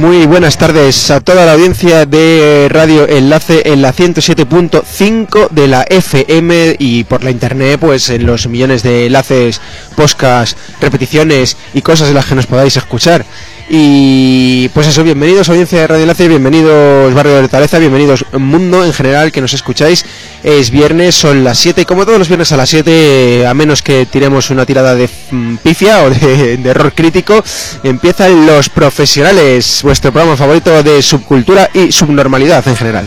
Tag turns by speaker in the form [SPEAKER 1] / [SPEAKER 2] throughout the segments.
[SPEAKER 1] Muy buenas tardes a toda la audiencia de Radio Enlace en la 107.5 de la FM y por la internet, pues en los millones de enlaces, podcasts, repeticiones y cosas de las que nos podáis escuchar. Y pues eso, bienvenidos audiencia de Radio Enlace, bienvenidos Barrio de Hortaleza, bienvenidos mundo en general que nos escucháis. Es viernes, son las 7, como todos los viernes a las 7, a menos que tiremos una tirada de pifia o de error crítico, empiezan Los Profesionales, vuestro programa favorito de subcultura y subnormalidad en general.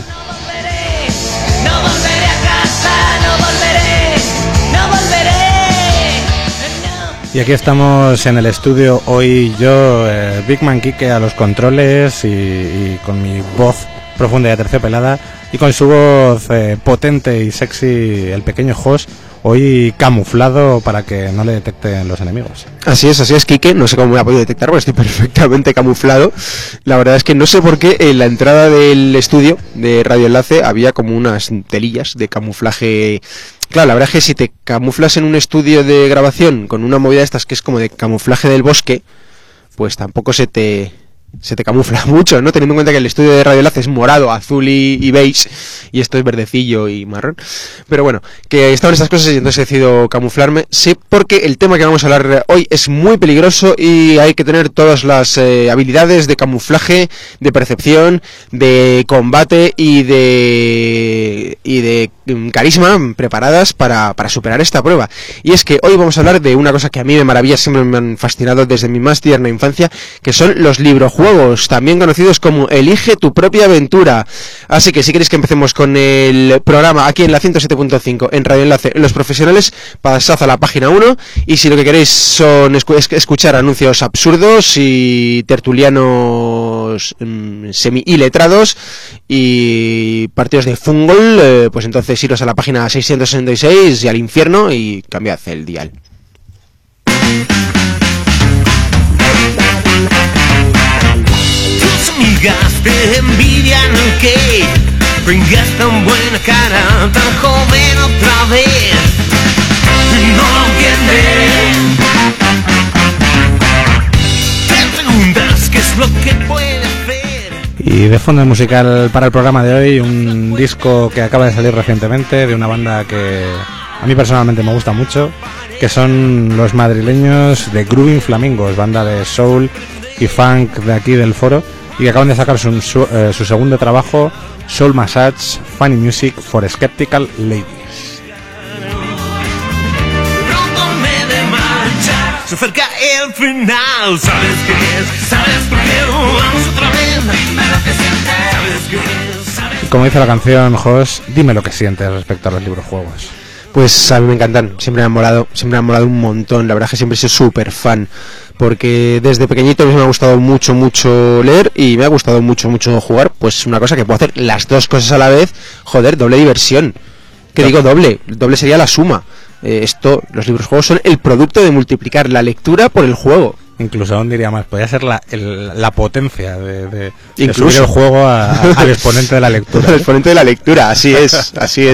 [SPEAKER 2] Y aquí estamos en el estudio, hoy yo, Big Man Quique a los controles y con mi voz profunda y aterciopelada y con su voz potente y sexy el pequeño Jos, hoy camuflado para que no le detecten los enemigos.
[SPEAKER 1] Así es, Quique, no sé cómo me ha podido detectar porque estoy perfectamente camuflado. La verdad es que no sé por qué en la entrada del estudio de Radio Enlace había como unas telillas de camuflaje. Claro, la verdad es que si te camuflas en un estudio de grabación con una movida de estas que es como de camuflaje del bosque, pues tampoco se te camufla mucho, ¿no? Teniendo en cuenta que el estudio de Radio Enlace es morado, azul y beige, y esto es verdecillo y marrón. Pero bueno, que estaban estas cosas y entonces he decidido camuflarme. Sí, porque el tema que vamos a hablar hoy es muy peligroso y hay que tener todas las habilidades de camuflaje, de percepción, de combate y de carisma preparadas para superar esta prueba. Y es que hoy vamos a hablar de una cosa que a mí me maravilla, siempre me han fascinado desde mi más tierna infancia, que son los librojuegos, también conocidos como Elige tu propia aventura. Así que si queréis que empecemos con el programa aquí en la 107.5 en Radio Enlace, Los Profesionales, pasad a la página 1, y si lo que queréis son escuchar anuncios absurdos y tertulianos semi-iletrados y partidos de fútbol, pues entonces iros a la página 666 y al infierno y cambiad el dial.
[SPEAKER 3] Tus amigas te envidian que bringas tan buena cara, tan joven otra vez. No lo entienden. Te preguntas qué es lo que puede hacer.
[SPEAKER 2] Y de fondo musical para el programa de hoy, un disco que acaba de salir recientemente de una banda que a mí personalmente me gusta mucho, que son los madrileños de Grooving Flamingos, banda de soul y funk de aquí del foro, y que acaban de sacar su segundo trabajo, Soul Massage, Funny Music for Skeptical Ladies.
[SPEAKER 3] Se acerca el final, ¿sabes qué es? ¿Sabes por qué? Vamos otra vez, dime lo que sientes. ¿Sabes qué es? ¿Sabes?
[SPEAKER 2] Y como dice la canción, Jos, dime lo que sientes respecto a los librojuegos.
[SPEAKER 1] Pues a mí me encantan, siempre me han molado un montón, la verdad es que siempre he sido súper fan, porque desde pequeñito me ha gustado mucho leer y me ha gustado mucho jugar, pues una cosa que puedo hacer las dos cosas a la vez, joder, doble diversión. ¿Qué digo doble? Doble sería la suma. Los libros-juegos son el producto de multiplicar la lectura por el juego.
[SPEAKER 2] Incluso aún diría más, podría ser la potencia de
[SPEAKER 1] subir
[SPEAKER 2] el juego al exponente de la lectura.
[SPEAKER 1] Al exponente de la lectura, así es.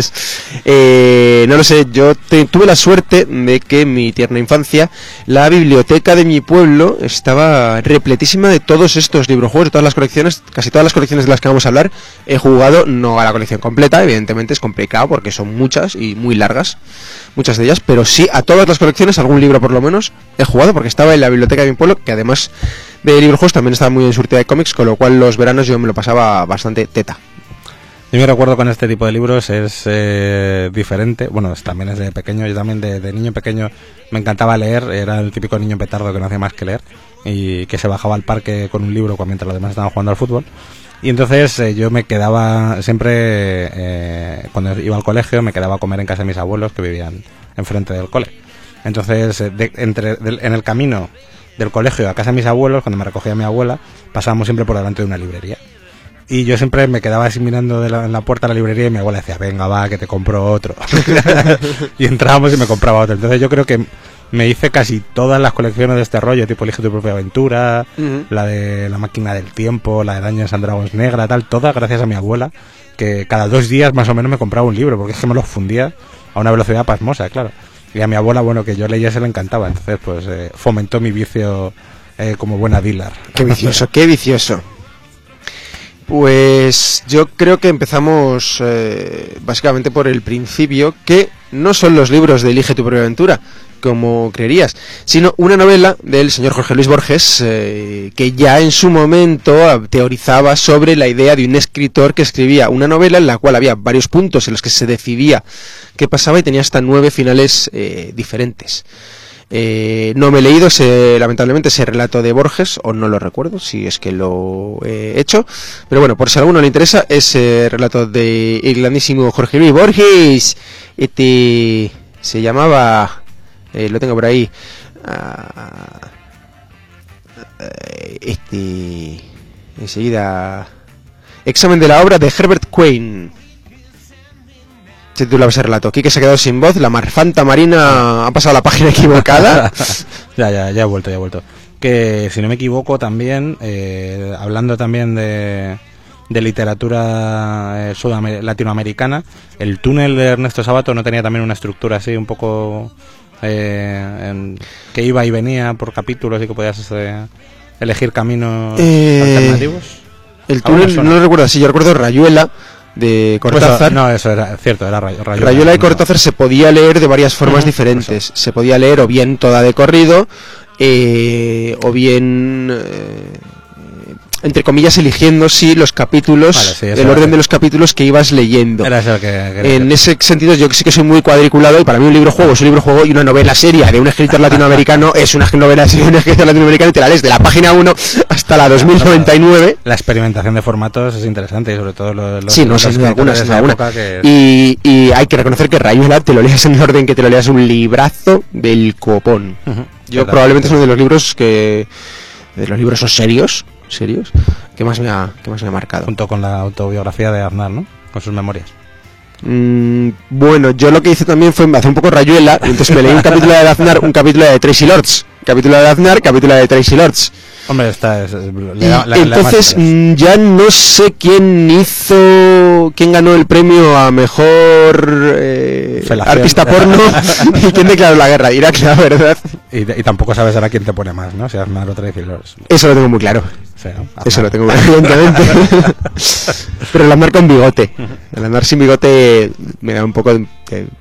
[SPEAKER 1] No lo sé, yo tuve la suerte de que en mi tierna infancia la biblioteca de mi pueblo estaba repletísima de todos estos librojuegos, de todas las colecciones, casi todas las colecciones de las que vamos a hablar. He jugado, no a la colección completa, evidentemente es complicado porque son muchas y muy largas, muchas de ellas, pero sí a todas las colecciones, algún libro por lo menos, he jugado porque estaba en la biblioteca de mi pueblo, que además de librojuegos también estaba muy en surtida de cómics, con lo cual los veranos yo me lo pasaba bastante teta.
[SPEAKER 2] Yo me recuerdo con este tipo de libros es diferente, bueno, también es de pequeño, yo también de niño pequeño me encantaba leer, era el típico niño petardo que no hacía más que leer y que se bajaba al parque con un libro mientras los demás estaban jugando al fútbol. Y entonces yo me quedaba siempre, cuando iba al colegio, me quedaba a comer en casa de mis abuelos que vivían enfrente del cole. Entonces, en el camino del colegio a casa de mis abuelos, cuando me recogía mi abuela, pasábamos siempre por delante de una librería. Y yo siempre me quedaba así mirando en la puerta de la librería y mi abuela decía, venga, va, que te compro otro. Y entrábamos y me compraba otro. Entonces yo creo que me hice casi todas las colecciones de este rollo, tipo Elige tu propia aventura, la de La máquina del tiempo, la de Dungeons and Dragons negra, tal, todas gracias a mi abuela, que cada 2 días más o menos me compraba un libro, porque es que me los fundía a una velocidad pasmosa, claro. Y a mi abuela, bueno, que yo leyese le encantaba, entonces pues fomentó mi vicio como buena dealer.
[SPEAKER 1] Qué vicioso, qué vicioso. Pues yo creo que empezamos básicamente por el principio, que no son los libros de Elige tu propia aventura, como creerías, sino una novela del señor Jorge Luis Borges, que ya en su momento teorizaba sobre la idea de un escritor que escribía una novela en la cual había varios puntos en los que se decidía qué pasaba y tenía hasta 9 finales diferentes. No me he leído lamentablemente ese relato de Borges, o no lo recuerdo, si es que lo he hecho, pero bueno, por si a alguno le interesa, ese relato de el grandísimo Jorge Luis Borges, se llamaba, lo tengo por ahí, enseguida, Examen de la obra de Herbert Quain. Se titulaba ese relato. Quique se ha quedado sin voz, la marfanta marina ha pasado a la página equivocada.
[SPEAKER 2] Ya he vuelto. Que si no me equivoco también, hablando también de literatura latinoamericana, el túnel de Ernesto Sábato no tenía también una estructura así un poco que iba y venía por capítulos y que podías elegir caminos alternativos.
[SPEAKER 1] El túnel no lo recuerdo así, yo recuerdo Rayuela de Cortázar.
[SPEAKER 2] Pues no, eso era cierto, era
[SPEAKER 1] Rayuela de Cortázar se podía leer de varias formas diferentes. Eso. Se podía leer o bien toda de corrido, o bien entre comillas eligiendo los capítulos, vale, sí, el orden de los capítulos que ibas leyendo.
[SPEAKER 2] Era eso que
[SPEAKER 1] en ese sentido yo sí que soy muy cuadriculado, y para mí un libro juego es un libro juego, y una novela seria de un escritor latinoamericano es una novela seria de un escritor latinoamericano, y te la lees de la página 1 hasta la 2099.
[SPEAKER 2] La experimentación de formatos es interesante, y sobre todo los
[SPEAKER 1] sí, no sé, sin alguna. Y hay que reconocer que Rayuela te lo leas en el orden que te lo leas, un librazo del copón. Yo probablemente es uno de los libros de los libros serios que más me ha marcado,
[SPEAKER 2] junto con la autobiografía de Aznar, ¿no? Con sus memorias.
[SPEAKER 1] Bueno, yo lo que hice también fue hacer un poco Rayuela, y entonces me leí un capítulo de Aznar, un capítulo de Tracy Lords, capítulo de Aznar, capítulo de Tracy Lords.
[SPEAKER 2] Hombre,
[SPEAKER 1] entonces ya no sé quién ganó el premio a mejor artista porno y quién declaró la guerra. Irak, la verdad.
[SPEAKER 2] Y tampoco sabes ahora quién te pone más, ¿no? Si Aznar o Tracy Lords.
[SPEAKER 1] Eso lo tengo muy claro.
[SPEAKER 2] Sí, ¿no?
[SPEAKER 1] Eso lo tengo muy claro, evidentemente. Pero el Aznar con bigote. El Aznar sin bigote me da un poco de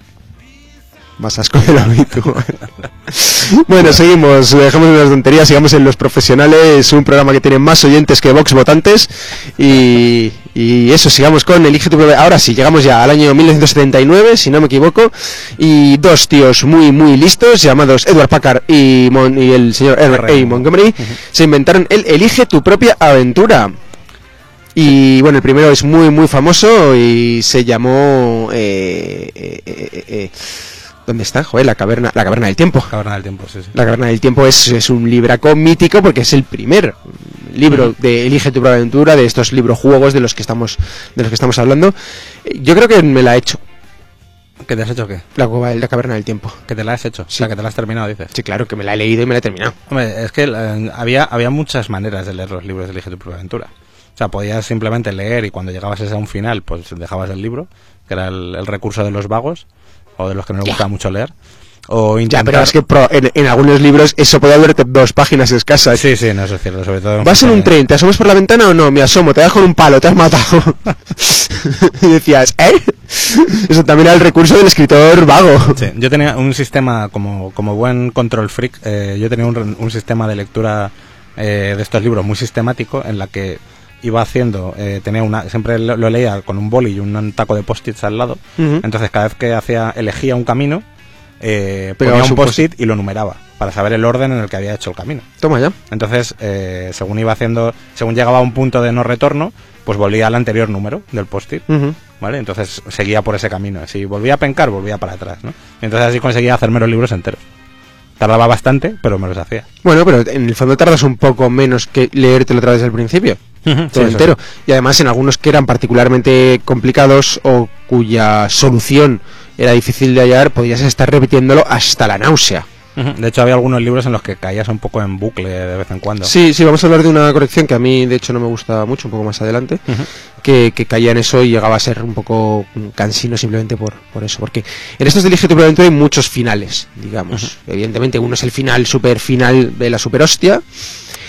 [SPEAKER 1] más asco de lo habitual. Bueno, seguimos, dejamos de las tonterías, sigamos en Los Profesionales, un programa que tiene más oyentes que Vox votantes, y eso, sigamos con Elige tu propia. Ahora sí, llegamos ya al año 1979, si no me equivoco, y dos tíos muy muy listos, llamados Edward Packard y el señor R.A. Montgomery, se inventaron el Elige tu propia aventura. Y bueno, el primero es muy muy famoso y se llamó ¿dónde está? Joder, la caverna del tiempo.
[SPEAKER 2] La caverna del tiempo, sí.
[SPEAKER 1] La caverna del tiempo es un libraco mítico porque es el primer libro de Elige tu propia aventura, de estos libros juegos de los que estamos hablando. Yo creo que me la he hecho.
[SPEAKER 2] ¿Qué te has hecho qué?
[SPEAKER 1] La caverna del tiempo.
[SPEAKER 2] ¿Que te la has hecho? Sí. O sea, que te la has terminado, dices.
[SPEAKER 1] Sí, claro, que me la he leído y me la he terminado.
[SPEAKER 2] Hombre, es que había muchas maneras de leer los libros de Elige tu propia aventura. O sea, podías simplemente leer y cuando llegabas a un final, pues dejabas el libro, que era el recurso de los vagos, o de los que no les gusta mucho leer, o intentar...
[SPEAKER 1] Ya, pero es que en algunos libros eso puede haberte 2 páginas escasas.
[SPEAKER 2] Sí, no, eso es cierto, sobre todo...
[SPEAKER 1] ¿Vas en un tren, te asomas por la ventana o no? Me asomo, te das con un palo, te has matado. Y decías, eso también era el recurso del escritor vago.
[SPEAKER 2] Sí, yo tenía un sistema, como buen control freak, yo tenía un sistema de lectura de estos libros muy sistemático, en la que iba haciendo, siempre lo leía con un boli y un taco de post-its al lado. Entonces cada vez que elegía un camino, ponía un post-it y lo numeraba para saber el orden en el que había hecho el camino.
[SPEAKER 1] Toma ya.
[SPEAKER 2] Entonces según llegaba a un punto de no retorno, pues volvía al anterior número del post-it, ¿vale? Entonces seguía por ese camino. Si volvía a pencar, volvía para atrás, ¿no? Y entonces así conseguía hacerme los libros enteros. Tardaba bastante, pero me los hacía.
[SPEAKER 1] Bueno, pero en el fondo tardas un poco menos que leértelo otra vez al principio. Todo entero. Sí. Y además en algunos que eran particularmente complicados o cuya solución era difícil de hallar, podías estar repitiéndolo hasta la náusea.
[SPEAKER 2] De hecho había algunos libros en los que caías un poco en bucle de vez en cuando.
[SPEAKER 1] Sí, vamos a hablar de una corrección que a mí de hecho no me gusta mucho, un poco más adelante, que caía en eso y llegaba a ser un poco cansino simplemente por eso, porque en estos de Elige tu propia aventura hay muchos finales, digamos. Evidentemente uno es el final, super final de la super hostia,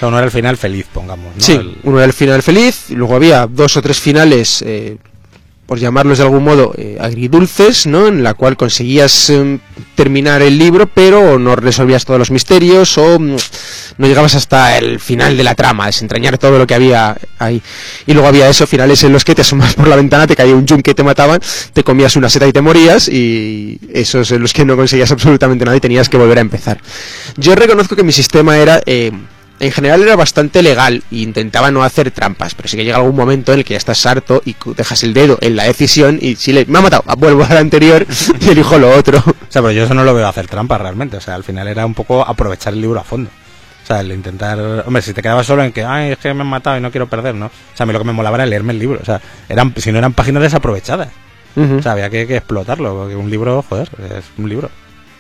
[SPEAKER 2] sea, uno era el final feliz, pongamos, ¿no?
[SPEAKER 1] Sí, uno era el final feliz, y luego había 2 o 3 finales, por llamarlos de algún modo, agridulces, ¿no? En la cual conseguías terminar el libro, pero no resolvías todos los misterios o no llegabas hasta el final de la trama, desentrañar todo lo que había ahí. Y luego había eso, finales en los que te asomas por la ventana, te caía un yunque, te mataban, te comías una seta y te morías, y esos en los que no conseguías absolutamente nada y tenías que volver a empezar. Yo reconozco que mi sistema era... en general era bastante legal e intentaba no hacer trampas, pero sí que llega algún momento en el que ya estás harto y dejas el dedo en la decisión y si me ha matado, vuelvo al anterior y elijo lo otro.
[SPEAKER 2] O sea, pero yo eso no lo veo hacer trampas realmente, o sea, al final era un poco aprovechar el libro a fondo. O sea, el intentar... Hombre, si te quedabas solo en que, ay, es que me han matado y no quiero perder, ¿no? O sea, a mí lo que me molaba era leerme el libro, o sea, si no eran páginas desaprovechadas. O sea, había que explotarlo, porque un libro, joder, es un libro.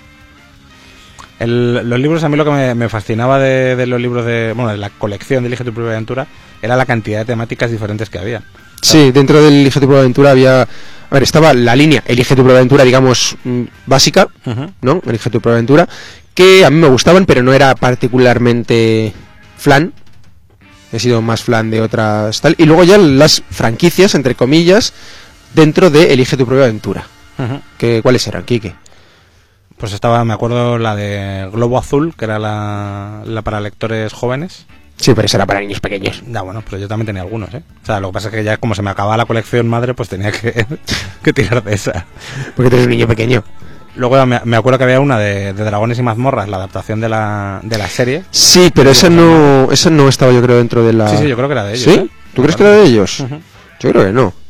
[SPEAKER 2] Los libros, a mí lo que me fascinaba de los libros de la colección de Elige tu propia aventura era la cantidad de temáticas diferentes que había.
[SPEAKER 1] Sí, dentro del Elige tu propia aventura había... A ver, estaba la línea Elige tu propia aventura, digamos, básica, ¿no? Elige tu propia aventura, que a mí me gustaban, pero no era particularmente flan. He sido más flan de otras tal. Y luego ya las franquicias, entre comillas, dentro de Elige tu propia aventura. ¿Cuáles eran, Quique?
[SPEAKER 2] Pues estaba, me acuerdo, la de Globo Azul, que era la para lectores jóvenes.
[SPEAKER 1] Sí, pero esa era para niños pequeños.
[SPEAKER 2] Ya, bueno, pero yo también tenía algunos, ¿eh? O sea, lo que pasa es que ya como se me acababa la colección madre, pues tenía que tirar de esa.
[SPEAKER 1] Porque tú eres un niño pequeño.
[SPEAKER 2] Luego me acuerdo que había una de Dragones y Mazmorras, la adaptación de la serie.
[SPEAKER 1] Sí, pero esa no estaba, yo creo, dentro de la...
[SPEAKER 2] Sí, yo creo que era de ellos.
[SPEAKER 1] ¿Sí? ¿Tú crees que era de ellos? Yo creo que no.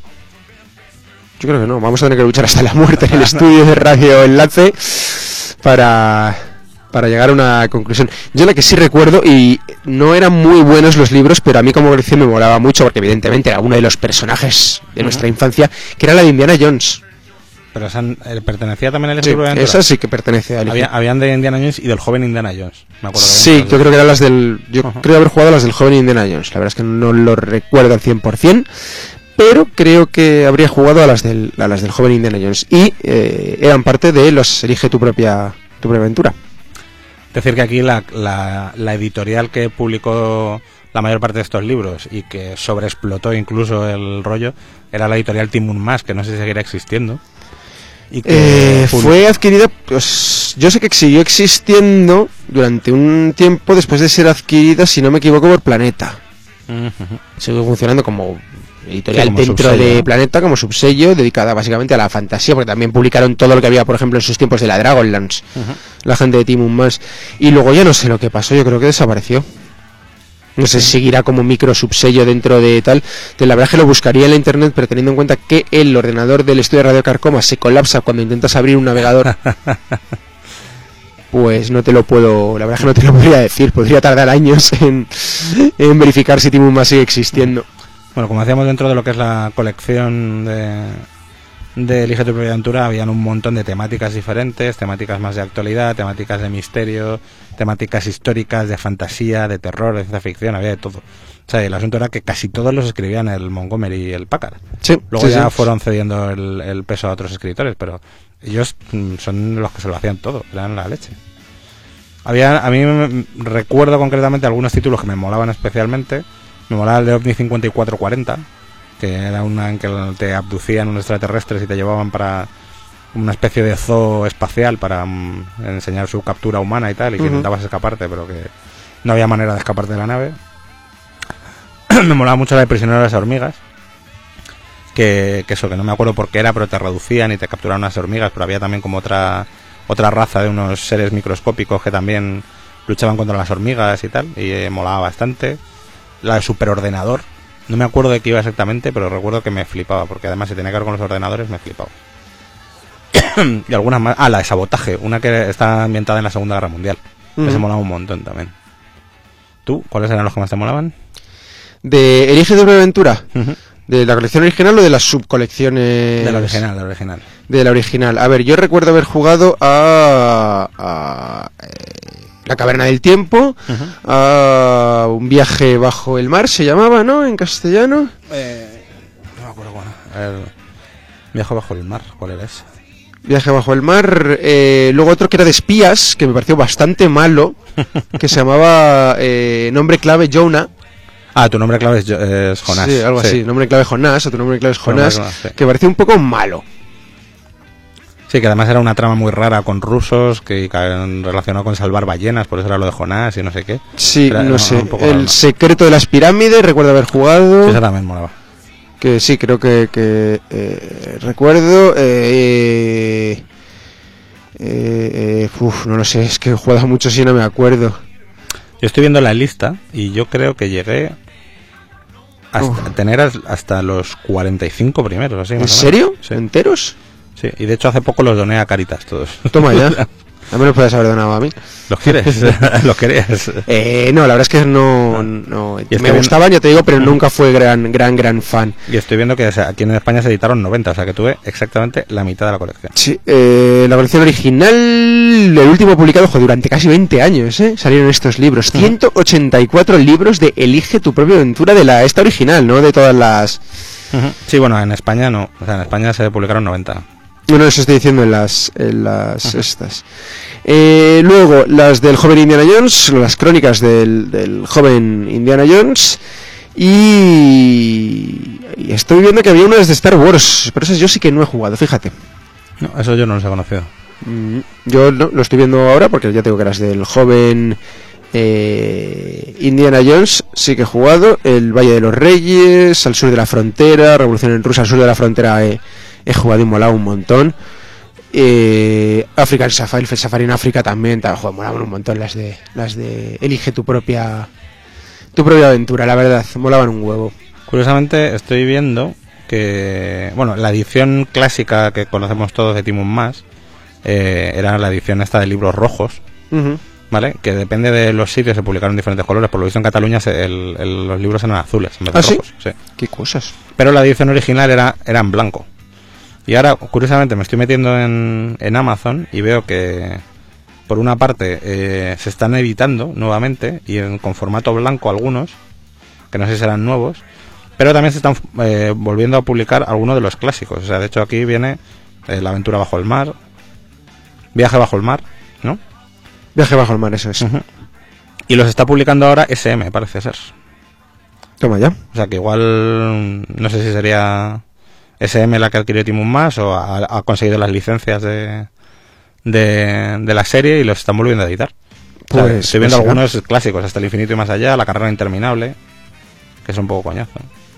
[SPEAKER 1] Yo creo que no. Vamos a tener que luchar hasta la muerte en el estudio de Radio Enlace para llegar a una conclusión. Yo la que sí recuerdo, y no eran muy buenos los libros, pero a mí como colección me molaba mucho, porque evidentemente era uno de los personajes de nuestra infancia, que era la de Indiana Jones.
[SPEAKER 2] Pero esa pertenecía también al libro de aventura.
[SPEAKER 1] Esa sí que pertenece al...
[SPEAKER 2] Habían de Indiana Jones y del joven Indiana Jones. Me acuerdo que
[SPEAKER 1] sí, yo creo que eran las del... Yo creo haber jugado las del joven Indiana Jones. La verdad es que no lo recuerdo al 100%, pero creo que habría jugado a las del joven Indiana Jones. Y eran parte de los Elige tu propia aventura.
[SPEAKER 2] Decir que aquí la editorial que publicó la mayor parte de estos libros y que sobreexplotó incluso el rollo era la editorial Timun Mas, que no sé si seguirá existiendo. Y que
[SPEAKER 1] fue adquirida, pues yo sé que siguió existiendo durante un tiempo después de ser adquirida, si no me equivoco, por Planeta. Siguió funcionando como editorial como dentro subsello, de Planeta, como subsello, dedicada básicamente a la fantasía, porque también publicaron todo lo que había, por ejemplo, en sus tiempos de la Dragonlance, la gente de Timun Mas. Y luego ya no sé lo que pasó, yo creo que desapareció. No sé si seguirá como micro subsello dentro de tal. La verdad es que lo buscaría en la internet, pero teniendo en cuenta que el ordenador del estudio de Radio Carcoma se colapsa cuando intentas abrir un navegador, pues no te lo puedo, la verdad es que no te lo podría decir. Podría tardar años en verificar si Timun Mas sigue existiendo.
[SPEAKER 2] Bueno, como decíamos, dentro de lo que es la colección de Elige tu propia aventura habían un montón de temáticas diferentes, temáticas más de actualidad, temáticas de misterio, temáticas históricas, de fantasía, de terror, de ciencia ficción, había de todo. O sea, el asunto era que casi todos los escribían el Montgomery y el Packard.
[SPEAKER 1] Sí,
[SPEAKER 2] luego ya fueron cediendo el peso a otros escritores, pero ellos son los que se lo hacían todo, eran la leche. A mí recuerdo concretamente algunos títulos que me molaban especialmente. Me molaba el de OVNI 5440, que era una en que te abducían unos extraterrestres y te llevaban para una especie de zoo espacial para enseñar su captura humana y tal, y que intentabas escaparte, pero que no había manera de escaparte de la nave. Me molaba mucho la de Prisionero de las hormigas, que no me acuerdo por qué era, pero te reducían y te capturaban unas hormigas, pero había también como otra raza de unos seres microscópicos que también luchaban contra las hormigas y tal, y molaba bastante. La de Superordenador, no me acuerdo de qué iba exactamente, pero recuerdo que me flipaba, porque además si tenía que ver con los ordenadores me flipaba. Y algunas más. La de Sabotaje, una que está ambientada en la Segunda Guerra Mundial. Que se molaba un montón también. ¿Tú? ¿Cuáles eran los que más te molaban?
[SPEAKER 1] ¿De Elige tu propia aventura? ¿De la colección original o de las subcolecciones?
[SPEAKER 2] De la original.
[SPEAKER 1] De la original. A ver, yo recuerdo haber jugado a La Caverna del Tiempo, a Un viaje bajo el mar, se llamaba, ¿no? En castellano.
[SPEAKER 2] No me acuerdo cuál. El viaje bajo el mar, ¿cuál era ese?
[SPEAKER 1] Viaje bajo el mar. Luego otro que era de espías, que me pareció bastante malo. que se llamaba Nombre clave Jonah.
[SPEAKER 2] Ah, tu nombre clave es Jonás.
[SPEAKER 1] Sí, algo así. Nombre clave Jonás, o tu nombre clave es Jonás,
[SPEAKER 2] Sí.
[SPEAKER 1] que parecía un poco malo.
[SPEAKER 2] Sí, que además era una trama muy rara con rusos, que relacionado con salvar ballenas, por eso era lo de Jonás y no sé qué.
[SPEAKER 1] Sí,
[SPEAKER 2] Era
[SPEAKER 1] no sé.
[SPEAKER 2] un poco
[SPEAKER 1] El
[SPEAKER 2] raro.
[SPEAKER 1] secreto de las pirámides, recuerdo haber jugado.
[SPEAKER 2] Sí, esa también molaba.
[SPEAKER 1] Que sí, creo que recuerdo. No lo sé, es que he jugado mucho y no me acuerdo.
[SPEAKER 2] Yo estoy viendo la lista y yo creo que llegué a tener hasta los 45 primeros. Así,
[SPEAKER 1] ¿En
[SPEAKER 2] más o menos.
[SPEAKER 1] serio?
[SPEAKER 2] Sí.
[SPEAKER 1] ¿Enteros?
[SPEAKER 2] Sí, y de hecho hace poco los doné a Caritas todos.
[SPEAKER 1] Toma ya. A mí me lo puedes haber donado a mí.
[SPEAKER 2] ¿Los quieres? ¿Los querías?
[SPEAKER 1] No, la verdad es que no
[SPEAKER 2] Y
[SPEAKER 1] me gustaban, ya te digo, pero nunca fue gran fan.
[SPEAKER 2] Y estoy viendo que, o sea, aquí en España se editaron 90, o sea que tuve exactamente la mitad de la colección.
[SPEAKER 1] Sí, la colección original, el último publicado, durante casi 20 años, salieron estos libros. 184 libros de Elige tu propia aventura de esta original, ¿no? De todas las...
[SPEAKER 2] Sí, bueno, en España no. O sea, en España se publicaron 90.
[SPEAKER 1] Bueno, eso estoy diciendo en las estas. Luego, las del joven Indiana Jones, las crónicas del joven Indiana Jones. Y estoy viendo que había unas de Star Wars, pero esas yo sí que no he jugado, fíjate.
[SPEAKER 2] No, eso yo no los he conocido.
[SPEAKER 1] Yo no, lo estoy viendo ahora porque ya tengo que las del joven Indiana Jones sí que he jugado. El Valle de los Reyes, Al sur de la frontera, Revolución en Rusia, Al sur de la frontera he jugado y molado un montón. African Safari, el Safari en África también, molaban un montón las de Elige tu propia aventura, la verdad, molaban un huevo.
[SPEAKER 2] Curiosamente estoy viendo que, bueno, la edición clásica que conocemos todos de Timun Mas era la edición esta de libros rojos, ¿vale? Que depende de los sitios se publicaron diferentes colores. Por lo visto en Cataluña los libros eran azules en vez de rojos.
[SPEAKER 1] ¿Sí?
[SPEAKER 2] Sí.
[SPEAKER 1] ¿Qué cosas?
[SPEAKER 2] Pero la edición original era en blanco. Y ahora, curiosamente, me estoy metiendo en Amazon y veo que, por una parte, se están editando nuevamente y con formato blanco algunos, que no sé si serán nuevos, pero también se están volviendo a publicar algunos de los clásicos. O sea, de hecho aquí viene La aventura bajo el mar, Viaje bajo el mar, ¿no?
[SPEAKER 1] Viaje bajo el mar, eso es.
[SPEAKER 2] Y los está publicando ahora SM, parece ser.
[SPEAKER 1] Toma ya.
[SPEAKER 2] O sea que igual, no sé si sería SM la que adquirió Timun Mas o ha conseguido las licencias de la serie y los están volviendo a editar. O sea,
[SPEAKER 1] Pues,
[SPEAKER 2] estoy viendo
[SPEAKER 1] pues
[SPEAKER 2] algunos clásicos, Hasta el infinito y más allá, La carrera interminable, que es un poco coñazo.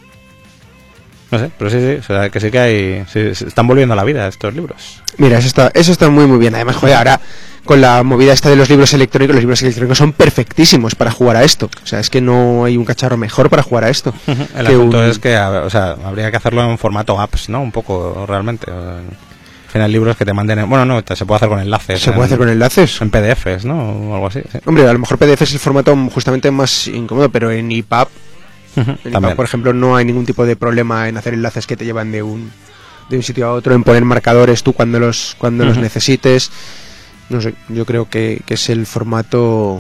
[SPEAKER 2] No sé, pero sí, o sea, que sí que hay... Sí, se están volviendo a la vida estos libros.
[SPEAKER 1] Mira, eso está muy bien. Además, joder, ahora con la movida esta de los libros electrónicos, los libros electrónicos son perfectísimos para jugar a esto. O sea, es que no hay un cacharro mejor para jugar a esto.
[SPEAKER 2] El asunto es que, o sea, habría que hacerlo en formato apps, ¿no? Un poco, realmente. Al final, libros que te manden... Bueno, no, se puede hacer con enlaces.
[SPEAKER 1] ¿Se puede hacer con enlaces?
[SPEAKER 2] En PDFs, ¿no? O algo así, sí.
[SPEAKER 1] Hombre, a lo mejor PDF es el formato justamente más incómodo, pero en EPUB, por ejemplo, no hay ningún tipo de problema en hacer enlaces que te llevan de un sitio a otro, en poner marcadores tú cuando los necesites. No sé, yo creo que es el formato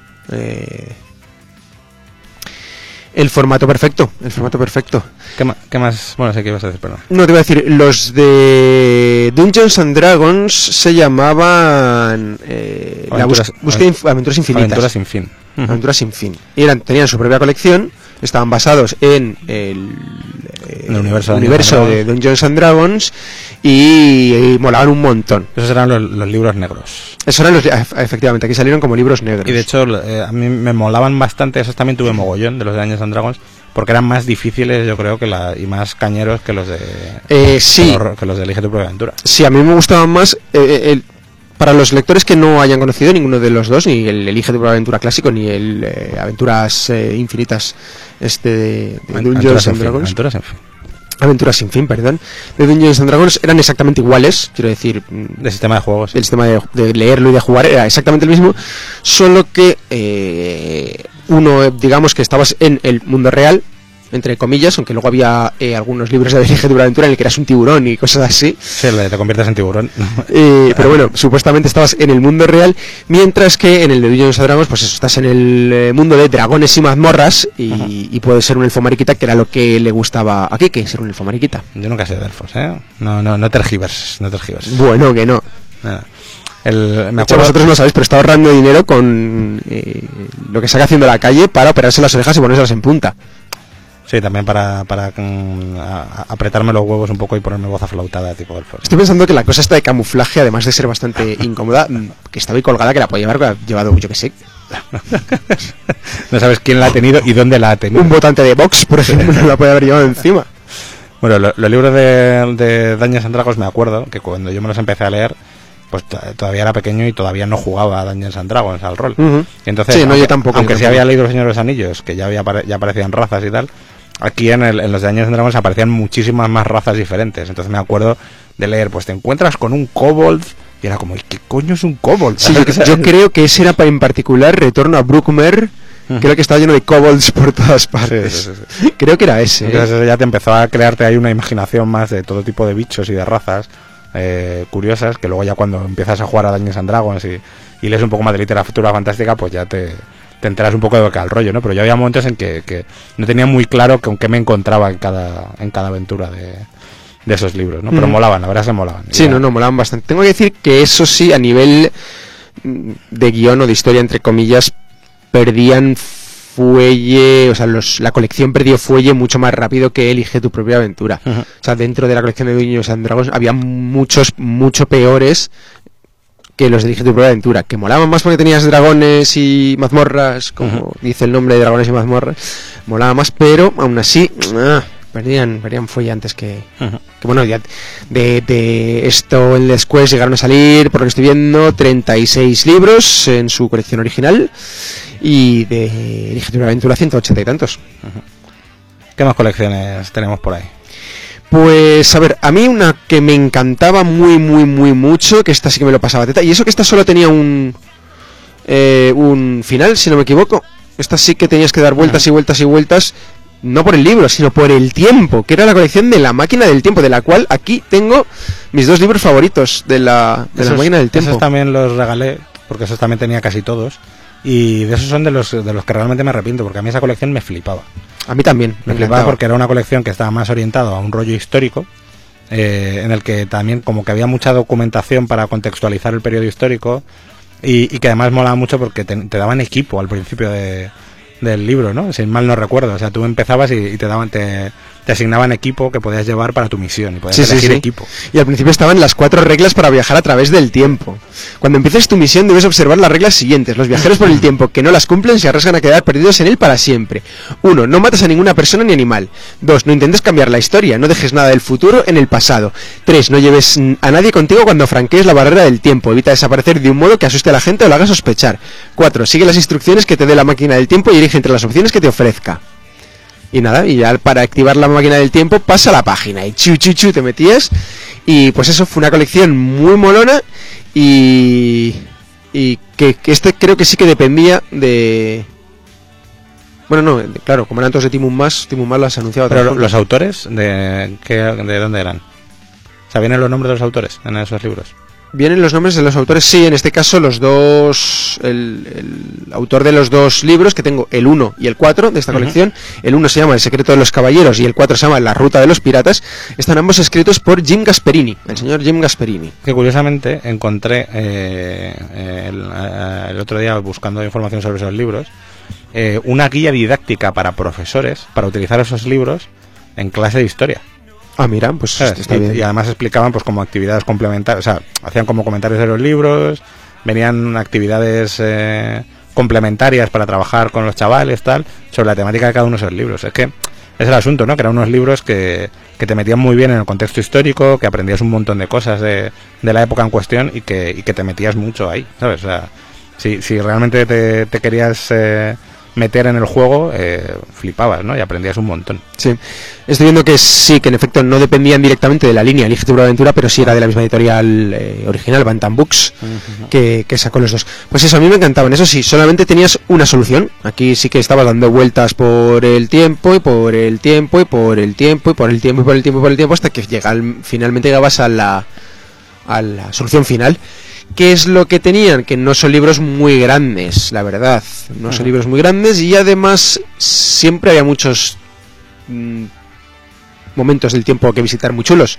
[SPEAKER 1] perfecto.
[SPEAKER 2] ¿Qué más? Bueno, sé qué ibas a decir, perdón.
[SPEAKER 1] No, te iba a decir, los de Dungeons and Dragons se llamaban
[SPEAKER 2] Aventuras
[SPEAKER 1] Infinitas.
[SPEAKER 2] Aventuras sin fin.
[SPEAKER 1] Aventuras sin fin. Y tenían su propia colección, estaban basados en el universo de Dungeons and Dragons y molaban un montón.
[SPEAKER 2] Esos eran los libros negros.
[SPEAKER 1] Esos eran efectivamente, aquí salieron como libros negros.
[SPEAKER 2] Y de hecho, a mí me molaban bastante, esos también tuve mogollón de los de Dungeons and Dragons, porque eran más difíciles, yo creo, y más cañeros que los de
[SPEAKER 1] sí.
[SPEAKER 2] que los de Elige tu propia aventura.
[SPEAKER 1] Sí, a mí me gustaban más para los lectores que no hayan conocido ninguno de los dos, ni el Elige tu propia aventura clásico, ni el Aventuras Infinitas de Dungeons and Dragons. Aventuras sin fin, perdón. De Dungeons and Dragons eran exactamente iguales, quiero decir.
[SPEAKER 2] De sistema de juegos.
[SPEAKER 1] El sistema de leerlo y de jugar era exactamente el mismo, solo que uno, digamos que estabas en el mundo real, entre comillas, aunque luego había algunos libros de Elige tu propia aventura en el que eras un tiburón y cosas así.
[SPEAKER 2] Sí, te conviertes en tiburón.
[SPEAKER 1] Pero bueno, supuestamente estabas en el mundo real, mientras que en el de Dungeons and Dragons, pues eso, estás en el mundo de dragones y mazmorras y puedes ser un elfo mariquita, que era lo que le gustaba a Kike, ser un elfo mariquita.
[SPEAKER 2] Yo nunca sé de elfos, ¿eh? No tergiverses.
[SPEAKER 1] Bueno, que no.
[SPEAKER 2] Nada. Me
[SPEAKER 1] De hecho,
[SPEAKER 2] acuerdo,
[SPEAKER 1] vosotros no lo sabéis, pero está ahorrando dinero con lo que saca haciendo la calle para operarse las orejas y ponérselas en punta.
[SPEAKER 2] sí, también para apretarme los huevos un poco y ponerme voz aflautada, tipo Elfos.
[SPEAKER 1] Estoy pensando que la cosa esta de camuflaje, además de ser bastante incómoda, que estaba ahí colgada, que la podía haber llevado, yo que sé,
[SPEAKER 2] No sabes quién la ha tenido y dónde la ha tenido.
[SPEAKER 1] un votante de Vox, por ejemplo, no la puede haber llevado encima.
[SPEAKER 2] Bueno, los libros de Dungeons and Dragons me acuerdo que cuando yo me los empecé a leer, pues todavía era pequeño y todavía no jugaba a Dungeons and Dragons, al rol.
[SPEAKER 1] Uh-huh.
[SPEAKER 2] Y entonces,
[SPEAKER 1] Sí, no, yo tampoco.
[SPEAKER 2] Aunque
[SPEAKER 1] yo
[SPEAKER 2] sí
[SPEAKER 1] tampoco.
[SPEAKER 2] había leído El Señor de los Anillos, que ya aparecían razas y tal, aquí en los Dungeons and Dragons aparecían muchísimas más razas diferentes. Entonces me acuerdo de leer, pues te encuentras con un kobold y era como, ¿qué coño es un kobold?
[SPEAKER 1] Sí, yo creo que ese era en particular Retorno a Brookmer. Creo que estaba lleno de kobolds por todas partes.
[SPEAKER 2] Sí.
[SPEAKER 1] Creo que era ese.
[SPEAKER 2] Entonces ya te empezó a crearte ahí una imaginación más de todo tipo de bichos y de razas curiosas, que luego ya cuando empiezas a jugar a Dungeons and Dragons y lees un poco más de literatura fantástica, pues ya te enteras un poco de lo que al rollo, ¿no? Pero yo había momentos en que no tenía muy claro con qué me encontraba en cada aventura de esos libros, ¿no? Pero molaban, la verdad se molaban.
[SPEAKER 1] Sí, no, molaban bastante. Tengo que decir que eso sí, a nivel de guión o de historia, entre comillas, perdían fuelle, o sea, la colección perdió fuelle mucho más rápido que Elige tu propia aventura.
[SPEAKER 2] Uh-huh.
[SPEAKER 1] O sea, dentro de la colección de Dungeons and Dragons había muchos, mucho peores que los de Elige tu propia aventura, que molaban más porque tenías dragones y mazmorras, como dice el nombre de dragones y mazmorras, molaba más, pero aún así perdían fuelle antes que bueno, ya de esto en Les Quest llegaron a salir, por lo que estoy viendo, 36 libros en su colección original, y de Elige tu aventura 180 y tantos.
[SPEAKER 2] ¿Qué más colecciones tenemos por ahí?
[SPEAKER 1] Pues a ver, a mí una que me encantaba muy mucho, que esta sí que me lo pasaba teta, y eso que esta solo tenía un final, si no me equivoco. Esta sí que tenías que dar vueltas y vueltas y vueltas, no por el libro, sino por el tiempo, que era la colección de La Máquina del Tiempo, de la cual aquí tengo mis dos libros favoritos de la Máquina del Tiempo.
[SPEAKER 2] Esos también los regalé, porque esos también tenía casi todos. Y de esos son de los que realmente me arrepiento, porque a mí esa colección me flipaba.
[SPEAKER 1] A mí también,
[SPEAKER 2] me flipaba porque era una colección que estaba más orientada a un rollo histórico, en el que también como que había mucha documentación para contextualizar el periodo histórico, y que además molaba mucho porque te daban equipo al principio del libro, ¿no? Si mal no recuerdo, o sea, tú empezabas y te asignaban equipo que podías llevar para tu misión y podías elegir equipo.
[SPEAKER 1] Y al principio estaban las 4 reglas para viajar a través del tiempo. Cuando empieces tu misión debes observar las reglas siguientes. Los viajeros por el tiempo que no las cumplen se arriesgan a quedar perdidos en él para siempre. 1. No mates a ninguna persona ni animal. 2. No intentes cambiar la historia. No dejes nada del futuro en el pasado. 3. No lleves a nadie contigo cuando franquees la barrera del tiempo. Evita desaparecer de un modo que asuste a la gente o la haga sospechar. 4. Sigue las instrucciones que te dé la máquina del tiempo y elige entre las opciones que te ofrezca. Y nada, y ya para activar la máquina del tiempo pasa la página y chu te metías, y pues eso fue una colección muy molona, y que este creo que sí que dependía de... Bueno, no, claro, como eran todos de Timon Más las anunciaba.
[SPEAKER 2] Pero los autores, ¿de dónde eran? O sea, ¿vienen los nombres de los autores en esos libros?
[SPEAKER 1] Vienen los nombres de los autores, sí, en este caso los dos, el autor de los dos libros, que tengo el 1 y el 4 de esta colección, el 1 se llama El secreto de los caballeros y el 4 se llama La ruta de los piratas, están ambos escritos por Jim Gasperini, el señor Jim Gasperini.
[SPEAKER 2] Que curiosamente encontré el otro día buscando información sobre esos libros, una guía didáctica para profesores para utilizar esos libros en clase de historia.
[SPEAKER 1] Ah, mira, pues está bien.
[SPEAKER 2] Y además explicaban pues como actividades complementarias, o sea, hacían como comentarios de los libros, venían actividades complementarias para trabajar con los chavales, tal, sobre la temática de cada uno de esos libros. Es que es el asunto, ¿no? Que eran unos libros que te metían muy bien en el contexto histórico, que aprendías un montón de cosas de la época en cuestión y que te metías mucho ahí, ¿sabes? O sea, si realmente te querías meter en el juego, flipabas, ¿no? Y aprendías un montón.
[SPEAKER 1] Sí, estoy viendo que sí, que en efecto no dependían directamente de la línea Elige tu aventura, pero sí era de la misma editorial original, Bantam Books, que sacó los dos. Pues eso, a mí me encantaban. Eso sí, solamente tenías una solución. Aquí sí que estabas dando vueltas por el tiempo y por el tiempo y por el tiempo y por el tiempo y por el tiempo y por el tiempo hasta que finalmente llegabas a la solución final. ¿Qué es lo que tenían? Que no son libros muy grandes, la verdad. No son libros muy grandes, y además siempre había muchos momentos del tiempo que visitar muy chulos.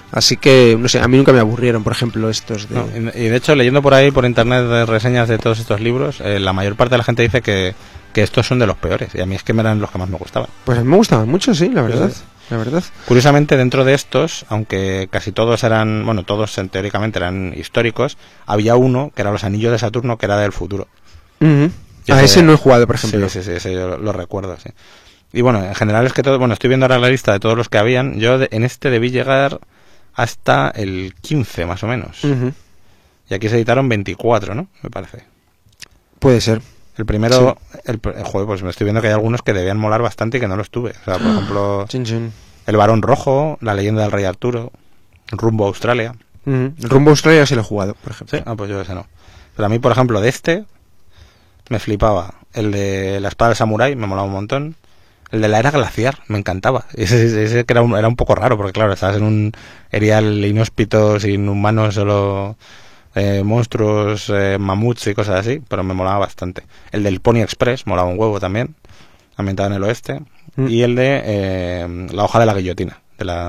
[SPEAKER 1] Así que, no sé, a mí nunca me aburrieron, por ejemplo, estos de...
[SPEAKER 2] No, y de hecho, leyendo por ahí, por internet, reseñas de todos estos libros, la mayor parte de la gente dice que estos son de los peores, y a mí es que me eran los que más me gustaban.
[SPEAKER 1] Pues a mí me gustaban mucho, sí, la verdad.
[SPEAKER 2] Sí.
[SPEAKER 1] La verdad.
[SPEAKER 2] Curiosamente, dentro de estos, aunque casi todos eran, bueno, todos teóricamente eran históricos, había uno que era Los Anillos de Saturno, que era del futuro.
[SPEAKER 1] A ese no he jugado, por ejemplo.
[SPEAKER 2] Sí, ese yo lo recuerdo, sí. Y bueno, en general es que todo, bueno, estoy viendo ahora la lista de todos los que habían. Yo en este debí llegar hasta el 15, más o menos. Y aquí se editaron 24, ¿no? Me parece.
[SPEAKER 1] Puede ser.
[SPEAKER 2] El primero, sí. Joder, pues me estoy viendo que hay algunos que debían molar bastante y que no los tuve. O sea, por ejemplo, El Barón Rojo, La Leyenda del Rey Arturo, Rumbo a Australia.
[SPEAKER 1] Rumbo a Australia sí lo he jugado, por ejemplo.
[SPEAKER 2] Sí, pues yo ese no. Pero a mí, por ejemplo, de este me flipaba. El de La Espada del Samurái me molaba un montón. El de la Era Glaciar me encantaba. Ese que era un poco raro, porque claro, estabas en un erial inhóspito, sin humanos, solo monstruos, mamuts y cosas así, pero me molaba bastante. El del Pony Express molaba un huevo también, ambientado en el oeste. Y el de La Hoja de la Guillotina,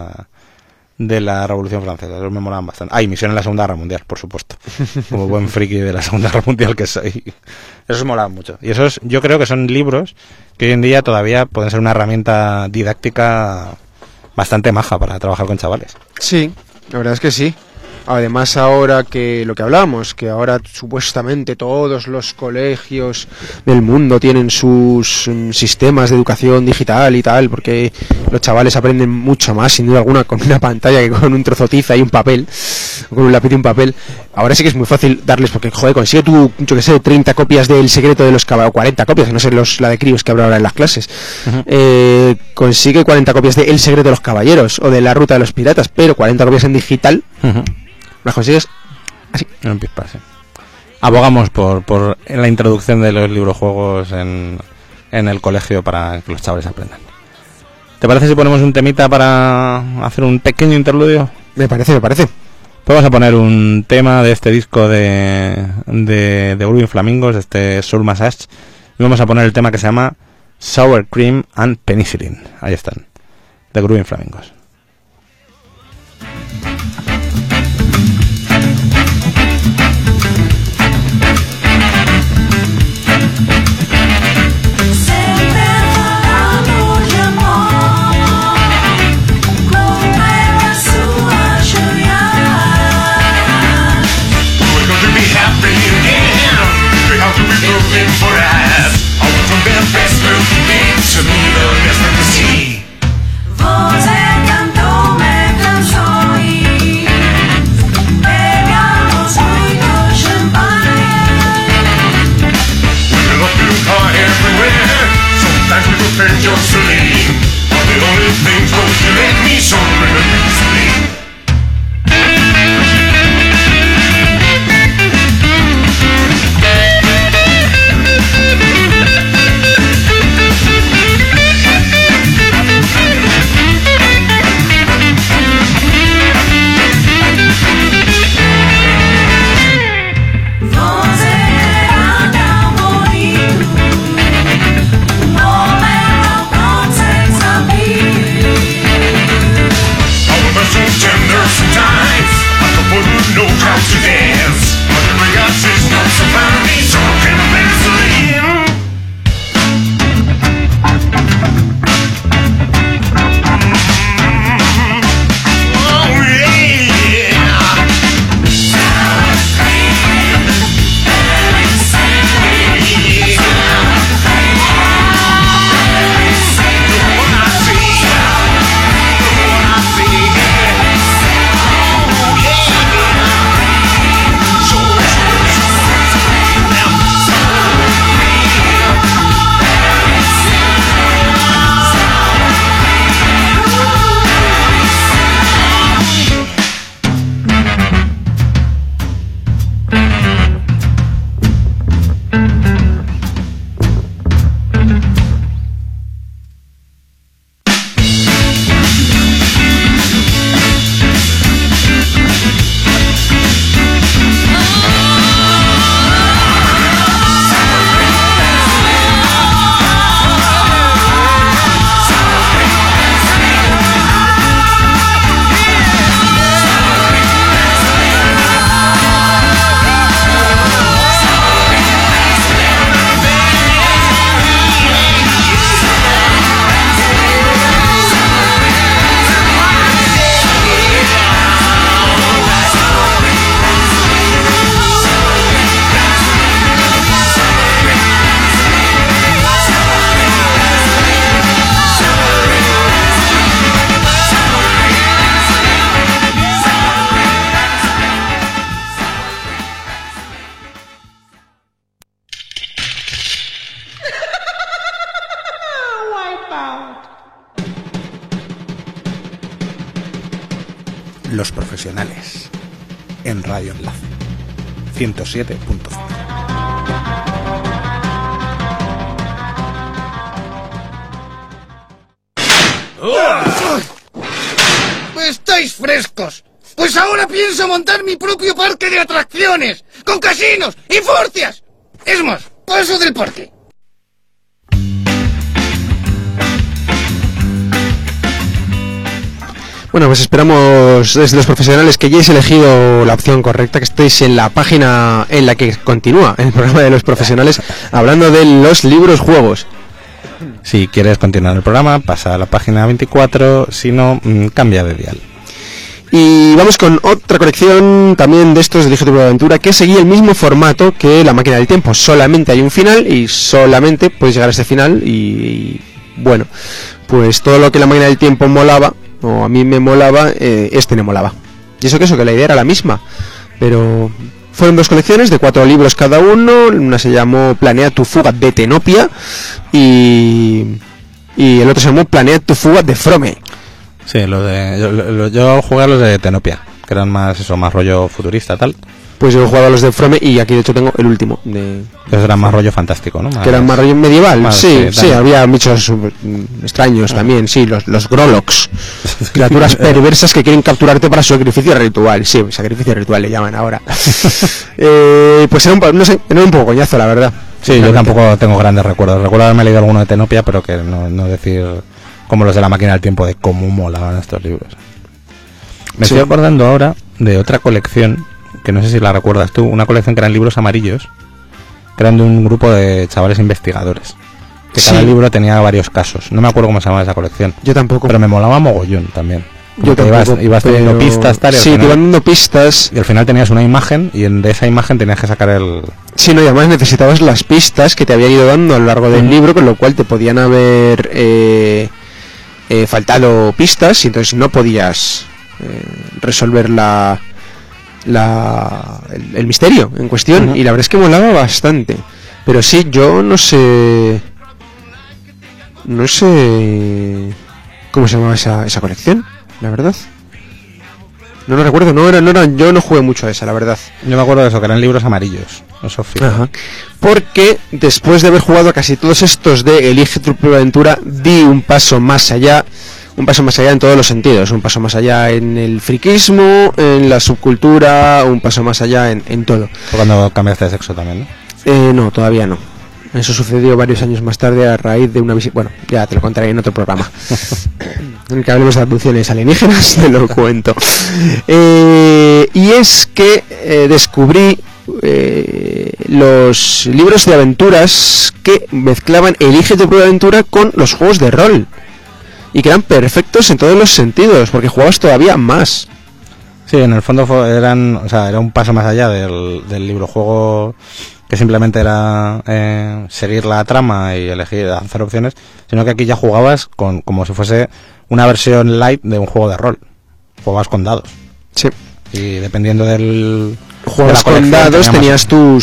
[SPEAKER 2] de la Revolución Francesa. Esos me molaban bastante. Y Misión en la Segunda Guerra Mundial, por supuesto. Como buen friki de la Segunda Guerra Mundial que soy. Esos me molaban mucho. Y esos yo creo que son libros que hoy en día todavía pueden ser una herramienta didáctica bastante maja para trabajar con chavales.
[SPEAKER 1] Sí, la verdad es que sí. Además, ahora que lo que hablamos, que ahora supuestamente todos los colegios del mundo tienen sus sistemas de educación digital y tal, porque los chavales aprenden mucho más, sin duda alguna, con una pantalla que con un trozo tiza y un papel, con un lápiz y un papel. Ahora sí que es muy fácil darles, porque, joder, consigue tú, yo que sé, 30 copias del Secreto de los Caballeros, 40 copias, que no sé la de críos que habrá ahora en las clases. Consigue 40 copias de El Secreto de los Caballeros o de La Ruta de los Piratas, pero 40 copias en digital. Las consigues así.
[SPEAKER 2] En un pispás, sí. Abogamos por la introducción de los librojuegos en el colegio para que los chavales aprendan. ¿Te parece si ponemos un temita para hacer un pequeño interludio?
[SPEAKER 1] Me parece.
[SPEAKER 2] Pues vamos a poner un tema de este disco de Green Flamingos, este Soul Massage, y vamos a poner el tema que se llama Sour Cream and Penicillin. Ahí están, de Green Flamingos. Los Profesionales, en Radio Enlace 107.5.
[SPEAKER 4] ¡Estáis frescos! Pues ahora pienso montar mi propio parque de atracciones, con casinos y furcias. Es más, paso del parque.
[SPEAKER 1] Bueno, pues esperamos desde Los Profesionales que hayáis elegido la opción correcta, que estéis en la página en la que continúa el programa de Los Profesionales, hablando de los libros juegos.
[SPEAKER 2] Si quieres continuar el programa, pasa a la página 24, si no, cambia de dial.
[SPEAKER 1] Y vamos con otra colección también de estos de Elige tu propia aventura, que seguía el mismo formato que La Máquina del Tiempo. Solamente hay un final y solamente puedes llegar a ese final y bueno, pues todo lo que La Máquina del Tiempo molaba, o a mí me molaba, este no molaba. Y eso que la idea era la misma, pero fueron dos colecciones de 4 libros cada uno. Una se llamó Planea tu fuga de Tenopia y el otro se llamó Planea tu fuga de Frome.
[SPEAKER 2] Sí, yo jugué a los de Tenopia, que eran más rollo futurista, tal.
[SPEAKER 1] Pues yo he jugado a los de Frome y aquí de hecho tengo el último.
[SPEAKER 2] Entonces era más rollo fantástico, ¿no?
[SPEAKER 1] Que eran más rollo medieval, sí, había bichos extraños también, sí, los Groloks, criaturas perversas que quieren capturarte para su sacrificio ritual, sí, sacrificio ritual le llaman ahora. Pues era un poco coñazo, la verdad.
[SPEAKER 2] Sí, yo tampoco tengo grandes recuerdos. Recuerdo haberme leído alguno de Tenopia, pero que no decir como los de La Máquina del Tiempo, de cómo molaban estos libros. Me estoy acordando ahora de otra colección, que no sé si la recuerdas tú, una colección que eran libros amarillos, que eran de un grupo de chavales investigadores, que cada libro tenía varios casos. No me acuerdo cómo se llamaba esa colección.
[SPEAKER 1] Yo tampoco.
[SPEAKER 2] Pero me molaba mogollón también.
[SPEAKER 1] Yo tampoco,
[SPEAKER 2] ibas teniendo pistas, tal,
[SPEAKER 1] sí, te iban dando pistas.
[SPEAKER 2] Y al final tenías una imagen, y de esa imagen tenías que sacar el...
[SPEAKER 1] Sí, no, y además necesitabas las pistas que te habían ido dando a lo largo del libro, con lo cual te podían haber faltado pistas, y entonces no podías resolver el misterio en cuestión. Y la verdad es que molaba bastante. Pero sí, yo no sé cómo se llamaba esa colección, la verdad. No lo recuerdo, yo no jugué mucho a esa, la verdad.
[SPEAKER 2] Yo me acuerdo de eso, que eran libros amarillos. Eso fijo.
[SPEAKER 1] Ajá. Porque después de haber jugado a casi todos estos de Elige tu propia aventura, di un paso más allá en todos los sentidos, un paso más allá en el friquismo, en la subcultura, un paso más allá en todo.
[SPEAKER 2] Fue cuando cambiaste de sexo también, ¿no?
[SPEAKER 1] No, todavía no. Eso sucedió varios años más tarde a raíz de una visita... Bueno, ya te lo contaré en otro programa. En el que hablemos de abducciones alienígenas, te lo cuento. Y es que descubrí los libros de aventuras que mezclaban Elige tu propia aventura con los juegos de rol. Y que eran perfectos en todos los sentidos, porque jugabas todavía más.
[SPEAKER 2] Sí, en el fondo era un paso más allá del librojuego, que simplemente era seguir la trama y elegir, hacer opciones, sino que aquí ya jugabas como si fuese una versión light de un juego de rol. Jugabas con dados. Sí. Y dependiendo del...
[SPEAKER 1] Jugabas con dados, tenías tu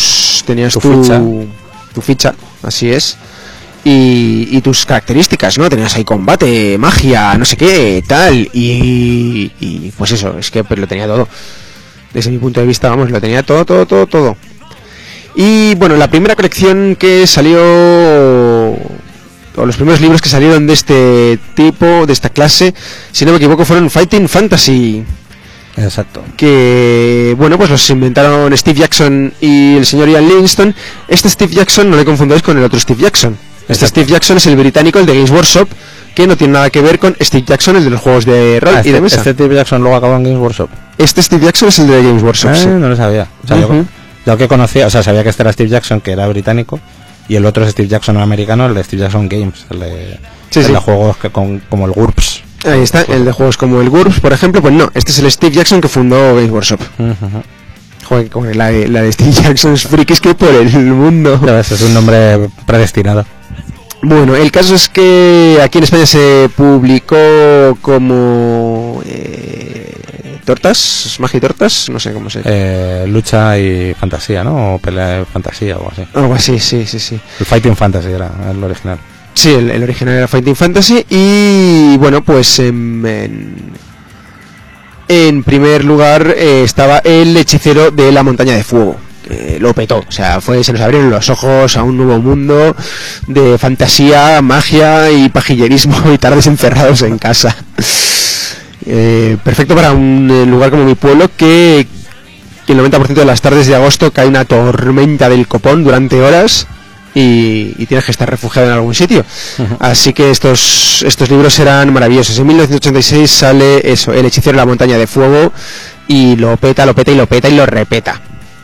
[SPEAKER 1] ficha, así es. Y tus características, ¿no? Tenías ahí combate, magia, no sé qué, tal. Y pues eso, es que pues, lo tenía todo. Desde mi punto de vista, vamos, lo tenía todo. Y bueno, la primera colección que salió, o los primeros libros que salieron de este tipo, de esta clase, si no me equivoco, fueron Fighting Fantasy.
[SPEAKER 2] Exacto.
[SPEAKER 1] Que, bueno, pues los inventaron Steve Jackson y el señor Ian Livingstone. Este Steve Jackson, no le confundáis con el otro Steve Jackson. Este Steve Jackson es el británico, el de Games Workshop, que no tiene nada que ver con Steve Jackson, el de los juegos de rol y de mesa.
[SPEAKER 2] ¿Este Steve Jackson luego acabó en Games Workshop?
[SPEAKER 1] Este Steve Jackson es el de Games Workshop, sí.
[SPEAKER 2] No lo sabía. O sea, yo que conocía, o sea, sabía que este era Steve Jackson, que era británico, y el otro es Steve Jackson americano, el de Steve Jackson Games, el de juegos que como el GURPS.
[SPEAKER 1] Ahí está, el de juegos como el GURPS, por ejemplo. Pues no, este es el Steve Jackson que fundó Games Workshop. Joder, la de Steve Jackson es frikis que por el mundo.
[SPEAKER 2] Ya ves, es un nombre predestinado.
[SPEAKER 1] Bueno, el caso es que aquí en España se publicó como tortas, magia y tortas, no sé cómo se
[SPEAKER 2] lucha y fantasía, ¿no? O pelea y fantasía o algo así.
[SPEAKER 1] Algo así, sí.
[SPEAKER 2] El Fighting Fantasy era el original.
[SPEAKER 1] Sí, el original era Fighting Fantasy. Y bueno, pues En primer lugar estaba El hechicero de la montaña de fuego. Lo petó, o sea, se nos abrieron los ojos a un nuevo mundo de fantasía, magia y pajillerismo y tardes encerrados en casa. Perfecto para un lugar como mi pueblo, que el 90% de las tardes de agosto cae una tormenta del copón durante horas y tienes que estar refugiado en algún sitio. Así que estos libros eran maravillosos. En 1986 sale eso, El hechicero de la montaña de fuego, y lo peta y lo repeta.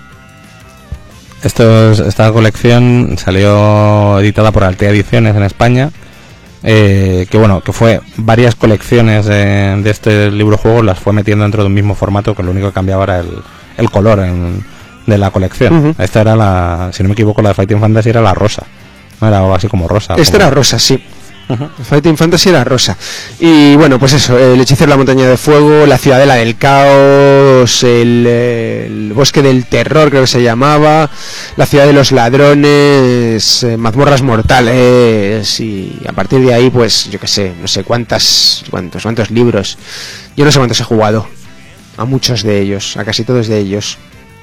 [SPEAKER 2] Esta colección salió editada por Altea Ediciones en España, que fue varias colecciones de este libro juego, las fue metiendo dentro de un mismo formato, que lo único que cambiaba era el color de la colección. Esta era si no me equivoco, la de Fighting Fantasy era la rosa, no era algo así como rosa.
[SPEAKER 1] Esta era rosa, sí. Fighting Fantasy era rosa. Y bueno, pues eso, El hechicero de la montaña de fuego, La ciudadela del caos, el bosque del terror, creo que se llamaba, La ciudad de los ladrones, mazmorras mortales, y a partir de ahí, pues yo que sé, no sé cuántos libros. Yo no sé cuántos he jugado, a muchos de ellos, a casi todos de ellos,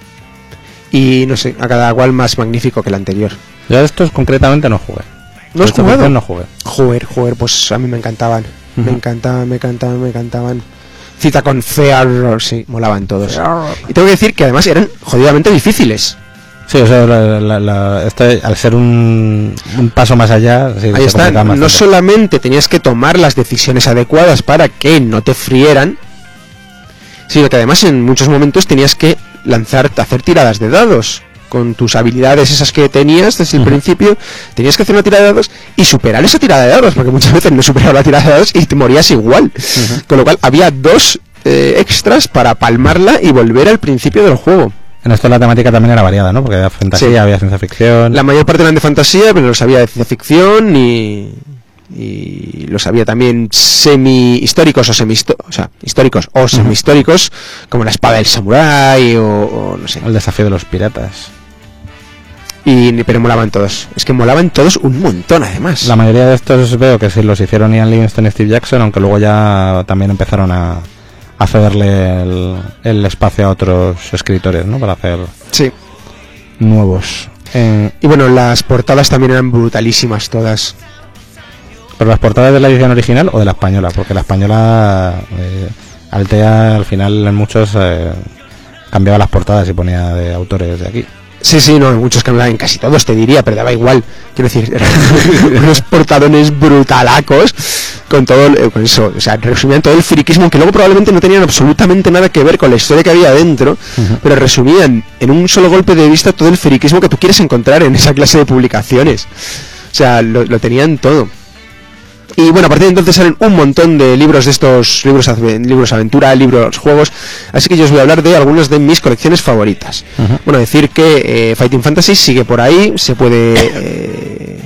[SPEAKER 1] y no sé, a cada cual más magnífico que el anterior.
[SPEAKER 2] Yo a estos concretamente no jugué.
[SPEAKER 1] ¿No has jugado?
[SPEAKER 2] No jugué.
[SPEAKER 1] Joder, pues a mí me encantaban. Me encantaban. Cita con Fear, sí, molaban todos. Y tengo que decir que además eran jodidamente difíciles.
[SPEAKER 2] Sí, o sea, este, al ser un paso más allá, sí,
[SPEAKER 1] ahí está, no solamente tenías que tomar las decisiones adecuadas para que no te frieran, sino que además en muchos momentos tenías que hacer tiradas de dados. Con tus habilidades esas que tenías desde el principio, tenías que hacer una tirada de dados y superar esa tirada de dados, porque muchas veces no superaba la tirada de dados y te morías igual. Con lo cual había 2 extras para palmarla y volver al principio del juego.
[SPEAKER 2] En esto la temática también era variada, ¿no? Porque había fantasía, sí, había ciencia ficción.
[SPEAKER 1] La mayor parte eran de fantasía, pero los había de ciencia ficción y los había también semi-históricos históricos o semi-históricos, como La espada del samurái o no sé.
[SPEAKER 2] El desafío de los piratas.
[SPEAKER 1] Pero molaban todos. Es que molaban todos un montón, además.
[SPEAKER 2] La mayoría de estos veo que sí los hicieron Ian Livingstone y Steve Jackson, aunque luego ya también empezaron a cederle el espacio a otros escritores, ¿no? Para hacer nuevos.
[SPEAKER 1] Y bueno, las portadas también eran brutalísimas todas.
[SPEAKER 2] ¿Pero las portadas de la edición original o de la española? Porque la española, Altea, al final en muchos cambiaba las portadas y ponía de autores de aquí. Sí, no, muchos cambiaban, en casi todos te diría, pero daba igual. Quiero decir, eran unos portadones brutalacos con todo, con eso, o sea, resumían todo el friquismo, que luego probablemente no tenían absolutamente nada que ver con la historia que había dentro, pero resumían en un solo golpe de vista todo el friquismo que tú quieres encontrar en esa clase de publicaciones. O sea, lo tenían todo. Y bueno, a partir de entonces salen un montón de libros de estos, libros aventura, libros juegos, así que yo os voy a hablar de algunas de mis colecciones favoritas. Bueno, decir que Fighting Fantasy sigue por ahí, se puede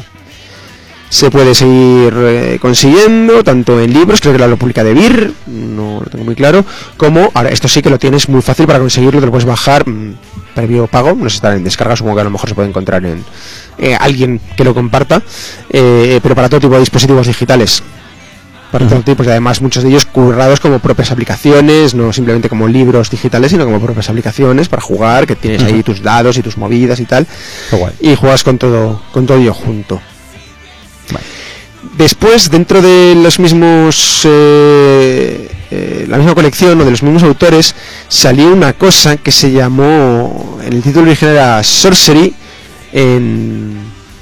[SPEAKER 2] seguir consiguiendo, tanto en libros, creo que lo publica de Beer, no lo tengo muy claro, como, ahora esto sí que lo tienes muy fácil para conseguirlo, te lo puedes bajar previo pago, no sé si estará en descarga, supongo que a lo mejor se puede encontrar en alguien que lo comparta, pero para todo tipo de dispositivos digitales, para todo tipo, y además muchos de ellos currados como propias aplicaciones, no simplemente como libros digitales, sino como propias aplicaciones para jugar, que tienes ahí tus dados y tus movidas y tal, y juegas con todo ello junto. Vale. Después, dentro de los mismos la misma colección o de los mismos autores, salió una cosa que se llamó, en el título original era Sorcery, en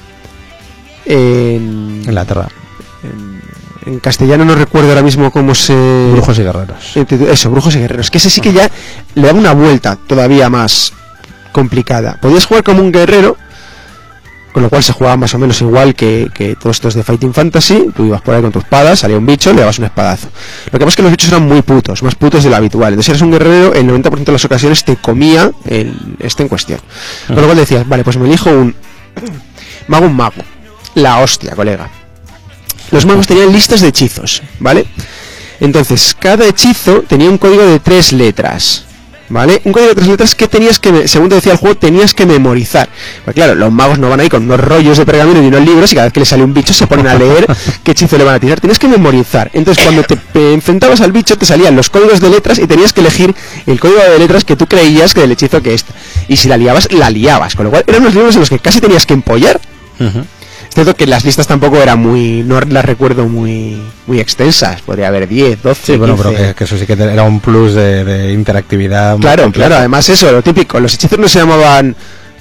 [SPEAKER 2] Inglaterra.
[SPEAKER 1] En castellano no recuerdo ahora mismo cómo se...
[SPEAKER 2] Brujos y guerreros.
[SPEAKER 1] Eso, Brujos y guerreros. Que ese sí que ya le daba una vuelta todavía más complicada. Podías jugar como un guerrero, con lo cual se jugaba más o menos igual que todos estos de Fighting Fantasy. Tú ibas por ahí con tu espada, salía un bicho, le dabas un espadazo. Lo que pasa es que los bichos eran muy putos, más putos de lo habitual. Entonces si eres un guerrero, el 90% de las ocasiones te comía este en cuestión. Con lo cual decías, vale, pues me elijo un mago. La hostia, colega. Los magos tenían listas de hechizos, ¿vale? Entonces, cada hechizo tenía un código de 3 letras, ¿vale? Un código de 3 letras que tenías que, según te decía el juego, tenías que memorizar. Pues claro, los magos no van ahí con unos rollos de pergamino y unos libros y cada vez que les sale un bicho se ponen a leer qué hechizo le van a tirar. Tienes que memorizar. Entonces cuando te enfrentabas al bicho te salían los códigos de letras y tenías que elegir el código de letras que tú creías que del hechizo que esta. Y si la liabas. Con lo cual eran unos libros en los que casi tenías que empollar. Es cierto que las listas tampoco eran no las recuerdo muy extensas, podría haber 10, 12,
[SPEAKER 2] Sí, bueno,
[SPEAKER 1] 15.
[SPEAKER 2] pero que eso sí que era un plus de interactividad.
[SPEAKER 1] Claro, además eso, lo típico, los hechizos no se llamaban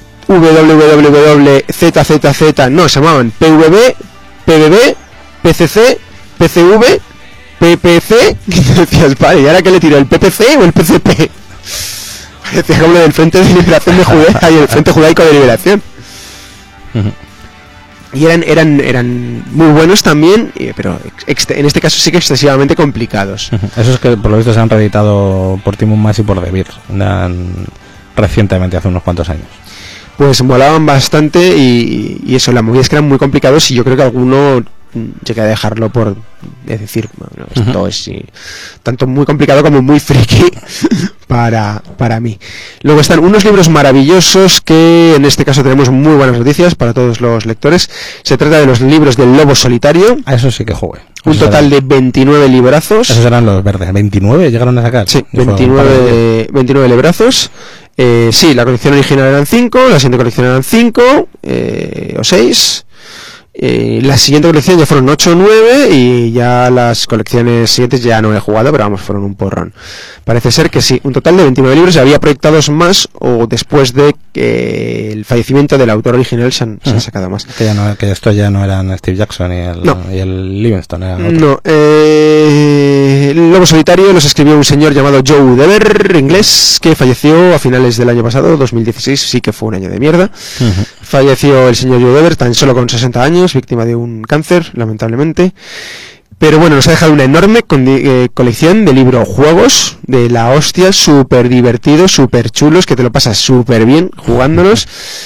[SPEAKER 1] www.zzz, no, se llamaban PVB, PBB, PCC, PCV, PPC, y te decías, vale, ¿y ahora qué le tiro, el PPC o el PCP? Parecía como lo del Frente de Liberación de Judea y el Frente Judaico de Liberación. Y eran muy buenos también, pero en este caso sí que excesivamente complicados.
[SPEAKER 2] Eso es que por lo visto se han reeditado por Team Mas y por The Beer recientemente, hace unos cuantos años.
[SPEAKER 1] Pues molaban bastante y eso, la movida es que eran muy complicados y yo creo que alguno llegué a dejarlo por decir, bueno, esto es tanto muy complicado como muy friki para mí. Luego están unos libros maravillosos que en este caso tenemos muy buenas noticias para todos los lectores. Se trata de los libros del Lobo Solitario.
[SPEAKER 2] A eso sí que jugué.
[SPEAKER 1] Un total de 29 librazos.
[SPEAKER 2] Esos eran los verdes. ¿29 llegaron a sacar?
[SPEAKER 1] Sí, 29 librazos. Sí, la colección original eran 5, la siguiente colección eran 5 o 6. La siguiente colección ya fueron 8 o 9 y ya las colecciones siguientes ya no he jugado, pero vamos, fueron un porrón. Parece ser que sí, un total de 29 libros y había proyectados más o después de que el fallecimiento del autor original se han sacado más.
[SPEAKER 2] Que esto ya no eran Steve Jackson y el Livingstone. Eran otros.
[SPEAKER 1] No, el Lobo Solitario los escribió un señor llamado Joe Dever, inglés, que falleció a finales del año pasado, 2016, sí que fue un año de mierda. Falleció el señor Joe Dever tan solo con 60 años, víctima de un cáncer, lamentablemente. Pero bueno, nos ha dejado una enorme colección de librojuegos de la hostia, súper divertidos, súper chulos, que te lo pasas súper bien jugándolos.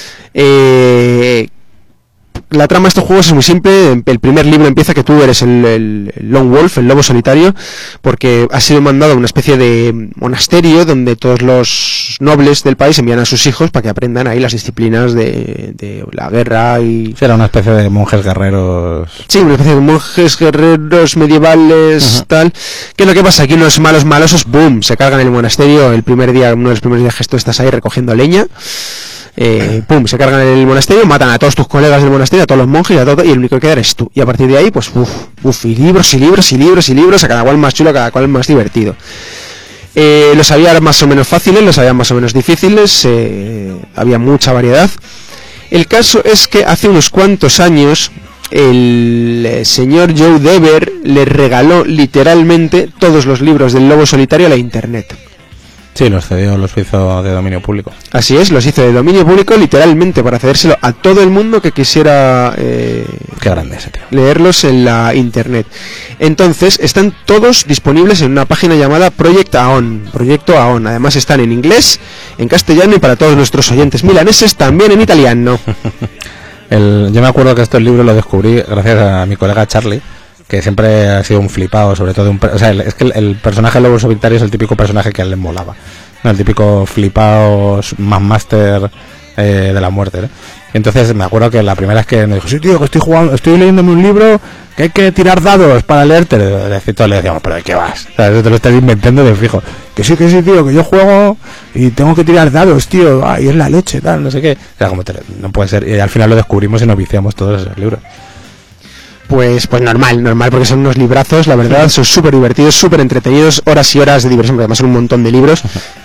[SPEAKER 1] La trama de estos juegos es muy simple. El primer libro empieza que tú eres el Lone Wolf, el lobo solitario, porque has sido mandado a una especie de monasterio donde todos los nobles del país envían a sus hijos para que aprendan ahí las disciplinas de la guerra y...
[SPEAKER 2] Sí, era una especie de monjes guerreros.
[SPEAKER 1] Sí, una especie de monjes guerreros medievales, tal. ¿Qué es lo que pasa? Aquí unos malos malosos, boom, se cargan el monasterio el primer día, uno de los primeros días que tú estás ahí recogiendo leña. Pum, se cargan en el monasterio, matan a todos tus colegas del monasterio, a todos los monjes, a todo, y el único que queda eres tú. Y a partir de ahí, pues, y libros, a cada cual más chulo, a cada cual más divertido. Los había más o menos fáciles, los había más o menos difíciles, había mucha variedad. El caso es que hace unos cuantos años el señor Joe Dever le regaló literalmente todos los libros del Lobo Solitario a la internet.
[SPEAKER 2] Sí, los hizo de dominio público.
[SPEAKER 1] Así es, los hizo de dominio público literalmente para cedérselo a todo el mundo que quisiera
[SPEAKER 2] Qué grande ese tío.
[SPEAKER 1] leerlos en la internet. Entonces, están todos disponibles en una página llamada Proyecto AON. Además están en inglés, en castellano y para todos nuestros oyentes milaneses también en italiano.
[SPEAKER 2] Yo me acuerdo que estos libros los descubrí gracias a mi colega Charlie, que siempre ha sido un flipado, sobre todo es que el personaje del Lobo Solitario es el típico personaje que a él le molaba, ¿no? El típico flipado más máster de la muerte, ¿no? Y entonces me acuerdo que la primera vez que me dijo, sí tío, que estoy leyéndome un libro que hay que tirar dados para leerte, le decíamos, pero ¿de qué vas? O sea, eso te lo estás inventando de fijo. Que sí tío, que yo juego y tengo que tirar dados, tío, y es la leche, tal, no sé qué. O sea, no puede ser. Y al final lo descubrimos y nos viciamos todos esos libros.
[SPEAKER 1] Pues normal, porque son unos librazos, la verdad, son súper divertidos, súper entretenidos, horas y horas de diversión, porque además son un montón de libros.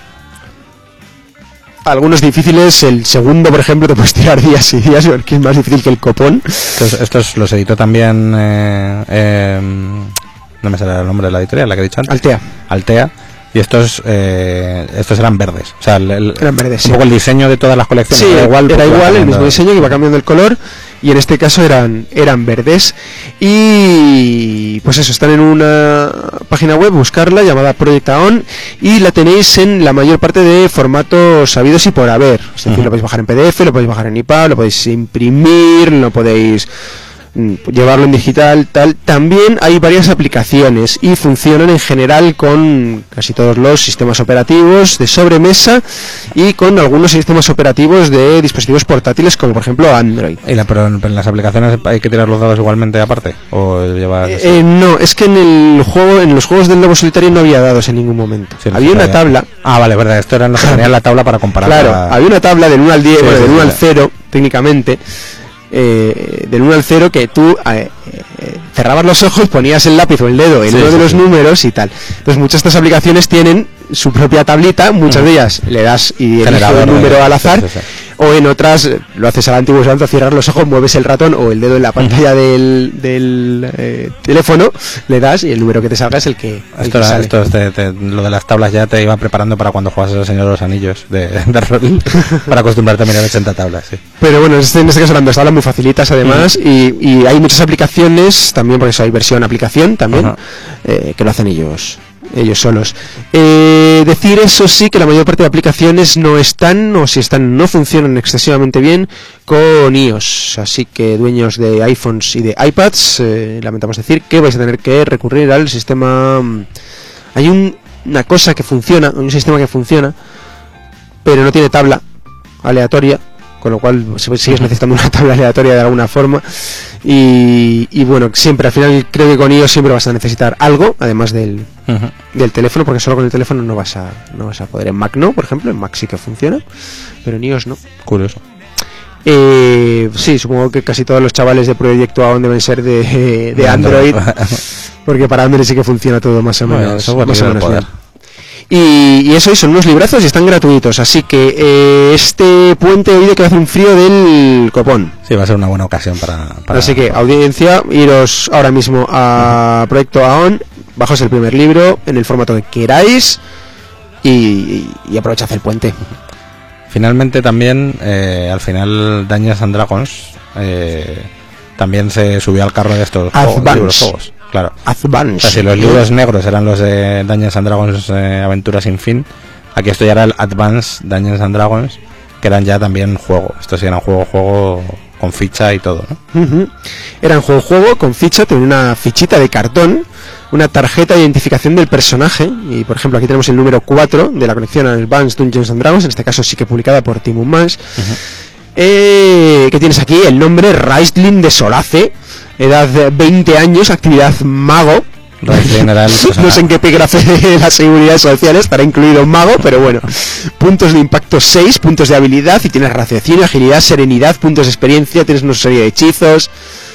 [SPEAKER 1] Algunos difíciles, el segundo, por ejemplo, te puedes tirar días y días, porque es más difícil que el copón.
[SPEAKER 2] Estos los editó también, no me sale el nombre de la editorial, la que he dicho antes. Altea. Y estos eran verdes, o sea,
[SPEAKER 1] eran verdes,
[SPEAKER 2] un poco el diseño de todas las colecciones
[SPEAKER 1] sí, era igual, el mismo diseño, que iba cambiando el color, y en este caso eran verdes. Y pues eso, están en una página web, buscarla, llamada Project AON, y la tenéis en la mayor parte de formatos sabidos y por haber. Es decir, lo podéis bajar en PDF, lo podéis bajar en EPUB, lo podéis imprimir, lo podéis llevarlo en digital, tal. También hay varias aplicaciones y funcionan en general con casi todos los sistemas operativos de sobremesa y con algunos sistemas operativos de dispositivos portátiles, como por ejemplo Android.
[SPEAKER 2] Pero en las aplicaciones hay que tirar los dados igualmente aparte, o llevar
[SPEAKER 1] no, es que en los juegos del Lobo Solitario no había dados en ningún momento.
[SPEAKER 2] Sí,
[SPEAKER 1] había una tabla.
[SPEAKER 2] Vale, verdad, esto era lo que tenía la tabla para comparar.
[SPEAKER 1] Claro, había una tabla del 1 al 10,
[SPEAKER 2] Sí,
[SPEAKER 1] del 1 al
[SPEAKER 2] sí.
[SPEAKER 1] 0, técnicamente. Del 1 al 0, que tú cerrabas los ojos, ponías el lápiz o el dedo en uno de los números y tal. Entonces muchas de estas aplicaciones tienen su propia tablita, muchas de ellas le das y eliges un número al azar, o en otras lo haces al antiguo santo, cierras los ojos, mueves el ratón o el dedo en la pantalla del teléfono, le das y el número que te salga es el que sale.
[SPEAKER 2] Lo de las tablas ya te iba preparando para cuando juegas El Señor de los Anillos de rol, para acostumbrarte a mirar 80 tablas, sí.
[SPEAKER 1] Pero bueno, en este caso eran dos tablas muy facilitas además, y hay muchas aplicaciones también, porque eso hay versión aplicación también, que lo hacen ellos solos. Decir eso sí, que la mayor parte de aplicaciones no están, o si están no funcionan excesivamente bien con iOS, así que dueños de iPhones y de iPads, lamentamos decir que vais a tener que recurrir al sistema. Hay una cosa que funciona, un sistema que funciona, pero no tiene tabla aleatoria, con lo cual sigues necesitando una tabla aleatoria de alguna forma. Y bueno, siempre al final creo que con iOS siempre vas a necesitar algo además del teléfono, porque solo con el teléfono no vas a poder. En Mac no, por ejemplo, en Mac sí que funciona, pero en iOS no.
[SPEAKER 2] Curioso.
[SPEAKER 1] Sí, supongo que casi todos los chavales de Proyecto AON deben ser de Android, porque para Android sí que funciona todo más o menos, bien. Y eso, son unos librazos y están gratuitos, así que este puente he oído que va a hacer un frío del copón.
[SPEAKER 2] Sí, va a ser una buena ocasión para...
[SPEAKER 1] Así que, audiencia, iros ahora mismo a Proyecto AON, bajaos el primer libro en el formato que queráis y aprovechad el puente.
[SPEAKER 2] Finalmente también, al final Dungeons and Dragons también se subió al carro de estos juegos. Claro.
[SPEAKER 1] Advance.
[SPEAKER 2] O sea, si los libros negros eran los de Dungeons and Dragons Aventuras sin fin, aquí esto ya era el Advance Dungeons and Dragons, que eran ya también juego. Esto sí eran juego con ficha y todo, ¿no?
[SPEAKER 1] Eran juego con ficha, tenía una fichita de cartón, una tarjeta de identificación del personaje, y por ejemplo aquí tenemos el número 4 de la colección Advance Dungeons and Dragons, en este caso sí que publicada por Tim Mans. ¿Qué tienes aquí? El nombre Raistlin de Solace, edad 20 años, actividad mago. No sé en qué epígrafe de la seguridad social estará incluido mago, pero bueno. Puntos de impacto 6, puntos de habilidad, y tienes raciocinio, agilidad, serenidad, puntos de experiencia, tienes una serie de hechizos.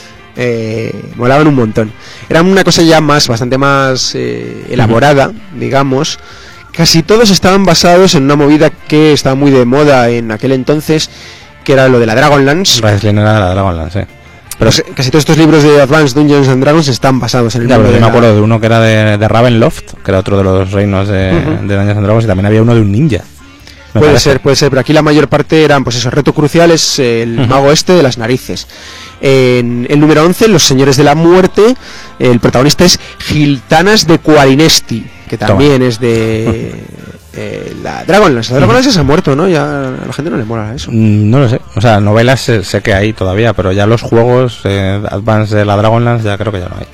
[SPEAKER 1] Molaban un montón. Era una cosa ya bastante más elaborada, digamos. Casi todos estaban basados en una movida que estaba muy de moda en aquel entonces, que era lo de la Dragonlance.
[SPEAKER 2] Raistlin era la Dragonlance, sí.
[SPEAKER 1] Pero casi todos estos libros de Advanced Dungeons and Dragons están basados en el mundo
[SPEAKER 2] yo me acuerdo de uno que era de Ravenloft, que era otro de los reinos de Dungeons and Dragons, y también había uno de un ninja.
[SPEAKER 1] Puede ser, pero aquí la mayor parte eran, pues eso, Reto Crucial es el mago de las narices. En el número 11, Los Señores de la Muerte, el protagonista es Giltanas de Qualinesti, que también es de la Dragonlance. La Dragonlance se ha muerto, ¿no? Ya a la gente no le mola eso.
[SPEAKER 2] No lo sé, o sea, novelas sé que hay todavía, pero ya los juegos Advance de la Dragonlance ya creo que ya no hay.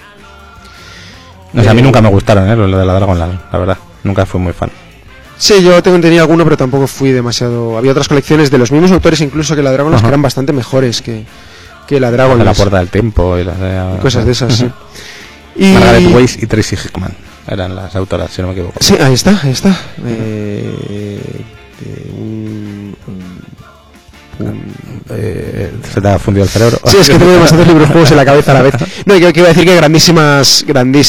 [SPEAKER 2] O sea, a mí nunca me gustaron, lo de la Dragonlance, la verdad, nunca fui muy fan.
[SPEAKER 1] Sí, yo tenía alguno, pero tampoco fui demasiado. Había otras colecciones de los mismos autores incluso que la Dragonlance que eran bastante mejores que la Dragonlance.
[SPEAKER 2] La Puerta del Tiempo y
[SPEAKER 1] cosas de esas, sí.
[SPEAKER 2] Y Margaret Weiss y Tracy Hickman eran las autoras, si no me equivoco.
[SPEAKER 1] Sí, ahí está. Se
[SPEAKER 2] te ha fundido el cerebro.
[SPEAKER 1] Sí, es que tengo bastantes libros juegos en la cabeza a la vez. No, yo quiero decir que grandísimas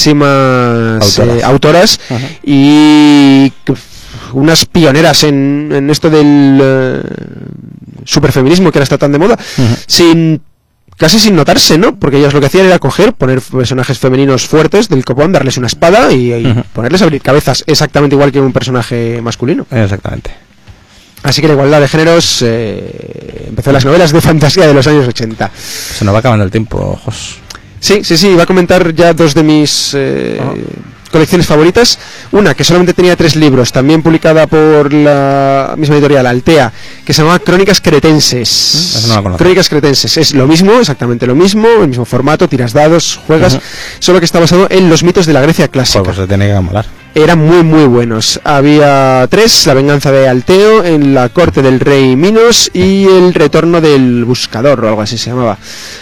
[SPEAKER 1] autoras y unas pioneras en esto del superfeminismo que ahora está tan de moda, casi sin notarse, ¿no? Porque ellas lo que hacían era poner personajes femeninos fuertes del copón, darles una espada y ponerles a abrir cabezas exactamente igual que un personaje masculino.
[SPEAKER 2] Exactamente.
[SPEAKER 1] Así que la igualdad de géneros empezó en las novelas de fantasía de los años 80.
[SPEAKER 2] Se nos va acabando el tiempo, Jos.
[SPEAKER 1] Sí, iba a comentar ya dos de mis colecciones favoritas. Una que solamente tenía 3 libros, también publicada por la misma editorial, Altea, que se llamaba Crónicas Cretenses.
[SPEAKER 2] Eso no la conozco.
[SPEAKER 1] Crónicas Cretenses. Es lo mismo, exactamente lo mismo, el mismo formato, tiras dados, juegas, solo que está basado en los mitos de la Grecia clásica.
[SPEAKER 2] Pues se tiene que molar.
[SPEAKER 1] Eran muy muy buenos. Había 3, La venganza de Alteo, En la corte del rey Minos y El retorno del buscador, o algo así se llamaba.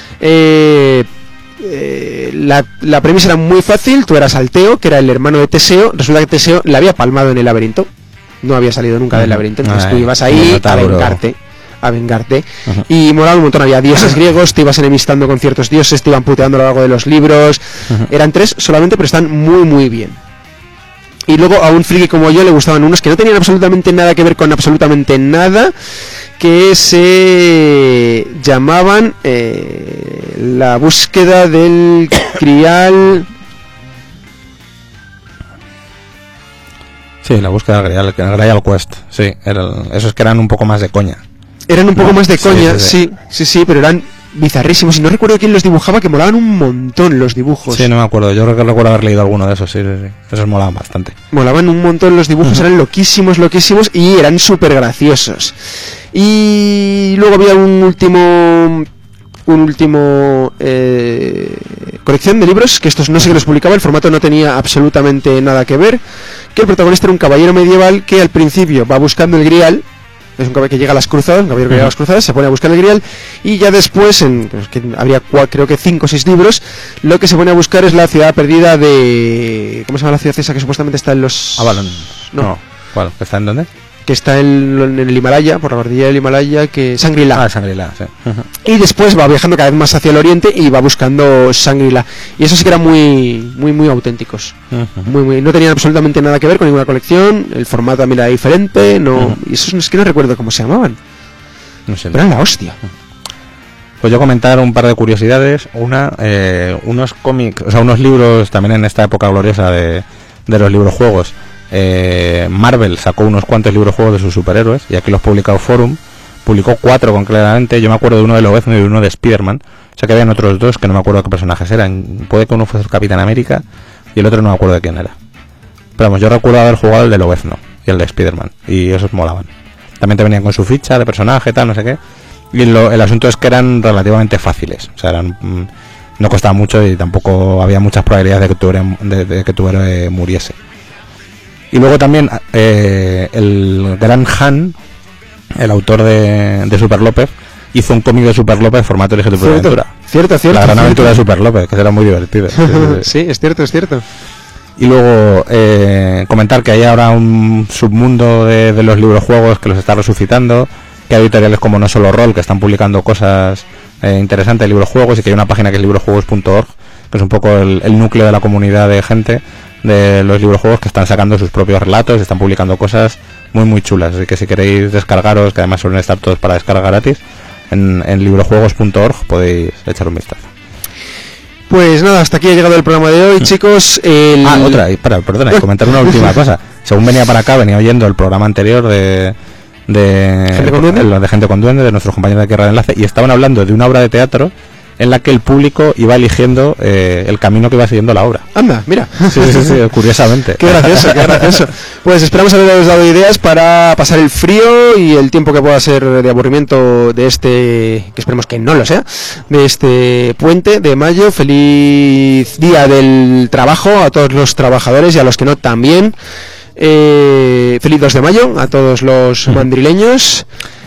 [SPEAKER 1] La premisa era muy fácil. Tú eras Alteo, que era el hermano de Teseo. Resulta que Teseo la había palmado en el laberinto. No había salido nunca del laberinto. Entonces tú ibas ahí a vengarte. Y molaba un montón. Había dioses griegos, te ibas enemistando con ciertos dioses, te iban puteando a lo largo de los libros. Eran 3 solamente, pero están muy muy bien. Y luego a un friki como yo le gustaban unos que no tenían absolutamente nada que ver con absolutamente nada, que se llamaban La búsqueda del Grial.
[SPEAKER 2] Sí, La búsqueda del Grial Quest. Sí, esos que eran un poco más de coña.
[SPEAKER 1] Eran un poco más de coña,
[SPEAKER 2] sí.
[SPEAKER 1] sí, pero eran bizarrísimos. Y no recuerdo quién los dibujaba, que molaban un montón los dibujos.
[SPEAKER 2] Sí, no me acuerdo. Yo creo que recuerdo haber leído alguno de esos, sí. Esos molaban bastante.
[SPEAKER 1] Molaban un montón los dibujos, eran loquísimos y eran súper graciosos. Y luego había un último colección de libros, que estos no sé qué los publicaba, el formato no tenía absolutamente nada que ver, que el protagonista era un caballero medieval que al principio va buscando el Grial. Es un caballero que llega a las cruzadas, un caballero que llega a las cruzadas, se pone a buscar el Grial, y ya después, que habría creo que 5 o 6 libros, lo que se pone a buscar es la ciudad perdida de... ¿Cómo se llama la ciudad esa que supuestamente está en los...
[SPEAKER 2] Avalon.
[SPEAKER 1] No.
[SPEAKER 2] ¿Cuál? ¿Está en dónde?
[SPEAKER 1] Que está en el Himalaya, por la cordillera del Himalaya, que Shangri-La.
[SPEAKER 2] Shangri-La, sí.
[SPEAKER 1] Y después va viajando cada vez más hacia el oriente y va buscando Shangri-La. Y eso sí que eran muy muy muy auténticos. No tenían absolutamente nada que ver con ninguna colección. El formato también era diferente. Y eso es que no recuerdo cómo se llamaban.
[SPEAKER 2] No sé.
[SPEAKER 1] Pero era la hostia.
[SPEAKER 2] Pues yo comentar un par de curiosidades. Unos cómics, o sea, unos libros también en esta época gloriosa de los libros juegos. Marvel sacó unos cuantos libros juegos de sus superhéroes, y aquí los publicó Forum, publicó 4 concretamente. Yo me acuerdo de uno de Lobezno y de uno de Spider-Man, o sea que habían otros 2 que no me acuerdo qué personajes eran. Puede que uno fuese el Capitán América y el otro no me acuerdo de quién era, pero vamos, yo recuerdo haber jugado el de Lobezno y el de Spider-Man, y esos molaban. También te venían con su ficha de personaje, tal, no sé qué. Y el asunto es que eran relativamente fáciles, o sea, no costaba mucho y tampoco había muchas probabilidades de que tu héroe muriese. Y luego también el gran Han, el autor de Super López, hizo un cómic de Super López formato Elige tu propia aventura.
[SPEAKER 1] Cierto.
[SPEAKER 2] La gran aventura de Super López, que será muy divertido.
[SPEAKER 1] Sí, es cierto.
[SPEAKER 2] Y luego comentar que hay ahora un submundo de los libros juegos que los está resucitando, que hay editoriales como No Solo Roll que están publicando cosas interesantes de libros juegos, y que hay una página que es librojuegos.org, que es un poco el núcleo de la comunidad de gente de los libros juegos, que están sacando sus propios relatos, están publicando cosas muy muy chulas. Así que si queréis descargaros, que además suelen estar todos para descarga gratis, en librojuegos.org podéis echar un vistazo.
[SPEAKER 1] Pues nada, hasta aquí ha llegado el programa de hoy, chicos.
[SPEAKER 2] Perdona, comentar una última cosa. Según venía para acá, venía oyendo el programa anterior de Gente con Duende, de nuestros compañeros de Tierra de Enlace, y estaban hablando de una obra de teatro en la que el público iba eligiendo el camino que iba siguiendo la obra.
[SPEAKER 1] Anda, mira.
[SPEAKER 2] Sí, curiosamente.
[SPEAKER 1] Qué gracioso. Pues esperamos haberos dado ideas para pasar el frío y el tiempo que pueda ser de aburrimiento de que esperemos que no lo sea, de este puente de mayo. Feliz día del trabajo a todos los trabajadores y a los que no también. Feliz 2 de mayo a todos los madrileños.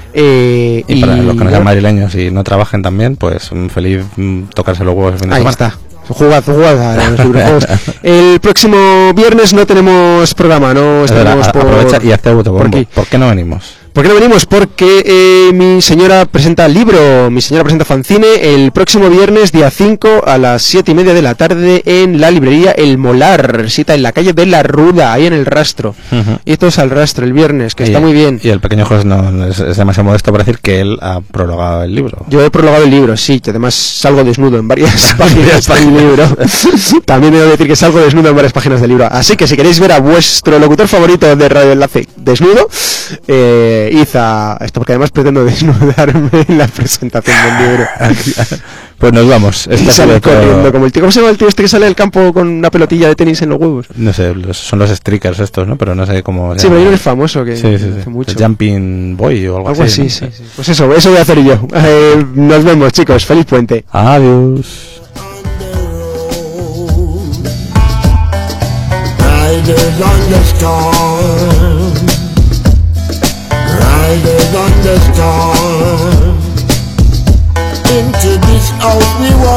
[SPEAKER 2] Y para los que no sean madrileños y no trabajen también, pues un feliz tocarse los huevos el fin de semana.
[SPEAKER 1] Ahí está. Jugad a los libros. El próximo viernes no tenemos programa, no estaremos
[SPEAKER 2] aprovecha y hazte autobombo. ¿Por qué no venimos?
[SPEAKER 1] ¿Por qué no venimos? Porque mi señora presenta libro, mi señora presenta fanzine el próximo viernes, día 5, a las 7:30 de la tarde, en la librería El Molar, cita en la calle de la Ruda, ahí en el Rastro. Y esto es al Rastro el viernes, que está muy bien.
[SPEAKER 2] Y el pequeño José no es demasiado modesto para decir que él ha prologado el libro.
[SPEAKER 1] Yo he prologado el libro, sí, que además salgo desnudo en varias páginas del libro. También debo decir que salgo desnudo en varias páginas del libro. Así que si queréis ver a vuestro locutor favorito de Radio Enlace desnudo, id a esto, porque además pretendo desnudarme en la presentación del libro.
[SPEAKER 2] Pues nos vamos.
[SPEAKER 1] Y sale corriendo como el tío. ¿Cómo se llama el tío este que sale del campo con una pelotilla de tenis en los huevos?
[SPEAKER 2] No sé, son los streakers estos, ¿no? Pero no sé cómo...
[SPEAKER 1] Sí, pero hay uno que es famoso que
[SPEAKER 2] sí.
[SPEAKER 1] hace mucho.
[SPEAKER 2] El Jumping Boy o algo así.
[SPEAKER 1] Algo así,
[SPEAKER 2] ¿no?
[SPEAKER 1] sí. Pues eso voy a hacer yo. Nos vemos, chicos. Feliz puente.
[SPEAKER 2] Adiós.
[SPEAKER 3] Riders on the storm, riders on the storm. Into this house we walk.